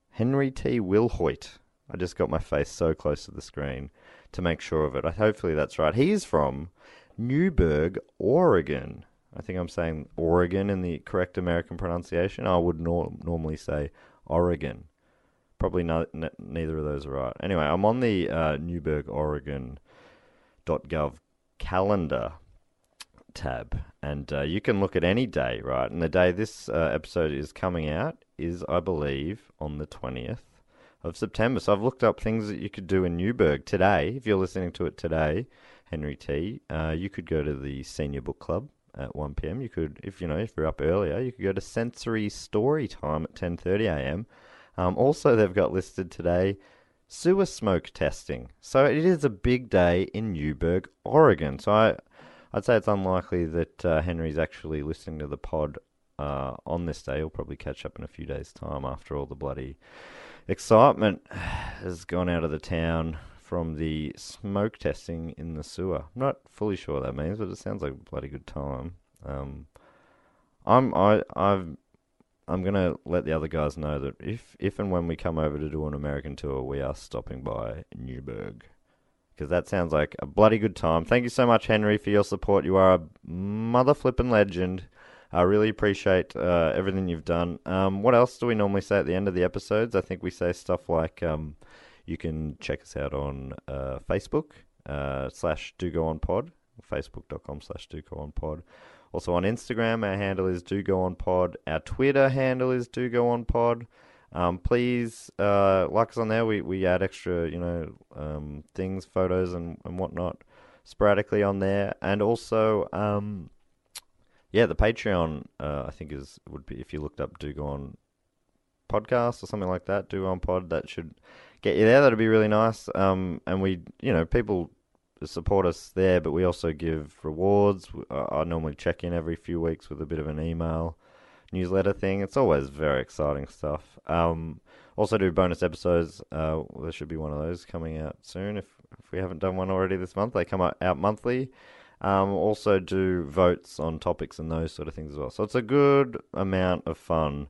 I just got my face so close to the screen to make sure of it. Hopefully that's right. He's from Newberg, Oregon. I think I'm saying Oregon in the correct American pronunciation. I would normally say Oregon. Probably neither of those are right. Anyway, I'm on the newbergoregon.gov calendar tab, and you can look at any day, right? And the day this episode is coming out is, I believe, on the 20th of September. So I've looked up things that you could do in Newberg today. If you're listening to it today, Henry T, you could go to the Senior Book Club at 1 p.m. You could, if you're up earlier, you could go to Sensory Story Time at 10:30 a.m. Also, they've got listed today sewer smoke testing. So it is a big day in Newberg, Oregon. So I'd say it's unlikely that Henry's actually listening to the pod on this day. He'll probably catch up in a few days' time after all the bloody excitement has gone out of the town from the smoke testing in the sewer. I'm not fully sure what that means, but it sounds like a bloody good time. I'm gonna let the other guys know that if and when we come over to do an American tour, we are stopping by Newburgh, because that sounds like a bloody good time. Thank you so much, Henry, for your support. You are a mother flippin' legend. I really appreciate everything you've done. What else do we normally say at the end of the episodes? I think we say stuff like you can check us out on Facebook /DoGoOnPod, facebook.com/DoGoOnPod. Also on Instagram, our handle is DoGoOnPod. Our Twitter handle is DoGoOnPod. Please like us on there. We add extra, things, photos and whatnot sporadically on there. And also, the Patreon, I think would be, if you looked up Do Go On Podcast or something like that, Do Go On Pod, that should get you there. That'd be really nice. And we, people support us there, but we also give rewards. I normally check in every few weeks with a bit of an email newsletter thing. It's always very exciting stuff. Also do bonus episodes. There should be one of those coming out soon. If we haven't done one already this month, they come out monthly. Also do votes on topics and those sort of things as well. So it's a good amount of fun.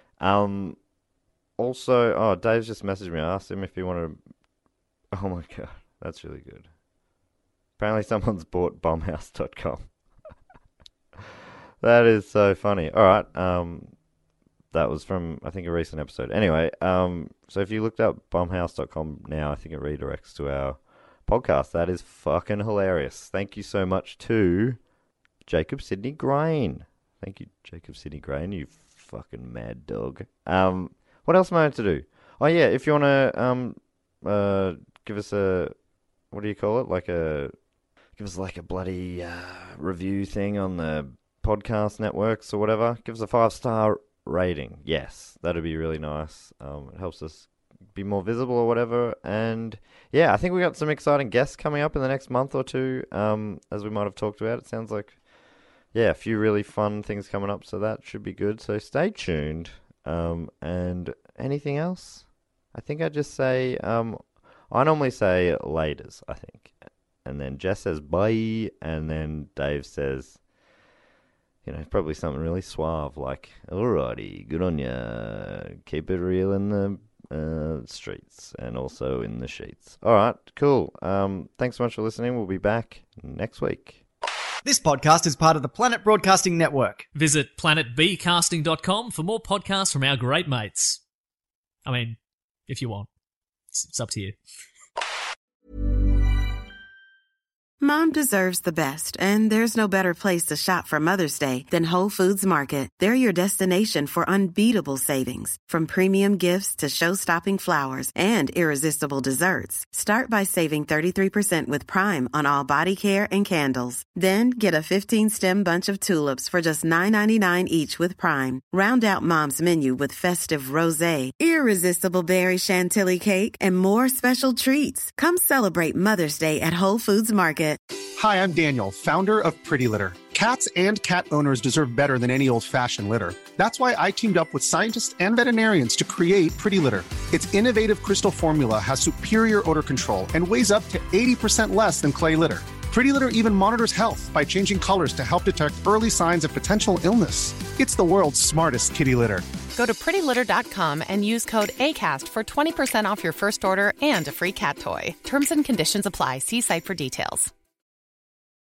Also, Dave's just messaged me. I asked him if he wanted to... Oh my God, that's really good. Apparently someone's bought bombhouse.com. That is so funny. All right. That was from, I think, a recent episode. Anyway, so if you looked up bombhouse.com now, I think it redirects to our podcast. That is fucking hilarious. Thank you so much to Jacob Sidney Grain. Thank you, Jacob Sidney Grain, you fucking mad dog. What else am I meant to do? Oh, yeah, if you want to give us a, what do you call it? Give us like a bloody review thing on the podcast networks or whatever. Give us a 5-star rating. Yes, that'd be really nice. It helps us be more visible or whatever. And yeah, I think we got some exciting guests coming up in the next month or two, as we might have talked about. It sounds like, a few really fun things coming up, so that should be good. So stay tuned. And anything else? I think I just say, I normally say laters, I think. And then Jess says bye, and then Dave says, probably something really suave, like, alrighty, good on ya, keep it real in the streets, and also in the sheets. Alright, cool. Thanks so much for listening. We'll be back next week. This podcast is part of the Planet Broadcasting Network. Visit planetbcasting.com for more podcasts from our great mates. I mean, if you want. It's up to you. Mom deserves the best, and there's no better place to shop for Mother's Day than Whole Foods Market. They're your destination for unbeatable savings, from premium gifts to show-stopping flowers and irresistible desserts. Start by saving 33% with Prime on all body care and candles. Then get a 15-stem bunch of tulips for just $9.99 each with Prime. Round out Mom's menu with festive rosé, irresistible berry chantilly cake, and more special treats. Come celebrate Mother's Day at Whole Foods Market. Hi, I'm Daniel, founder of Pretty Litter. Cats and cat owners deserve better than any old-fashioned litter. That's why I teamed up with scientists and veterinarians to create Pretty Litter. Its innovative crystal formula has superior odor control and weighs up to 80% less than clay litter. Pretty Litter even monitors health by changing colors to help detect early signs of potential illness. It's the world's smartest kitty litter. Go to prettylitter.com and use code ACAST for 20% off your first order and a free cat toy. Terms and conditions apply. See site for details.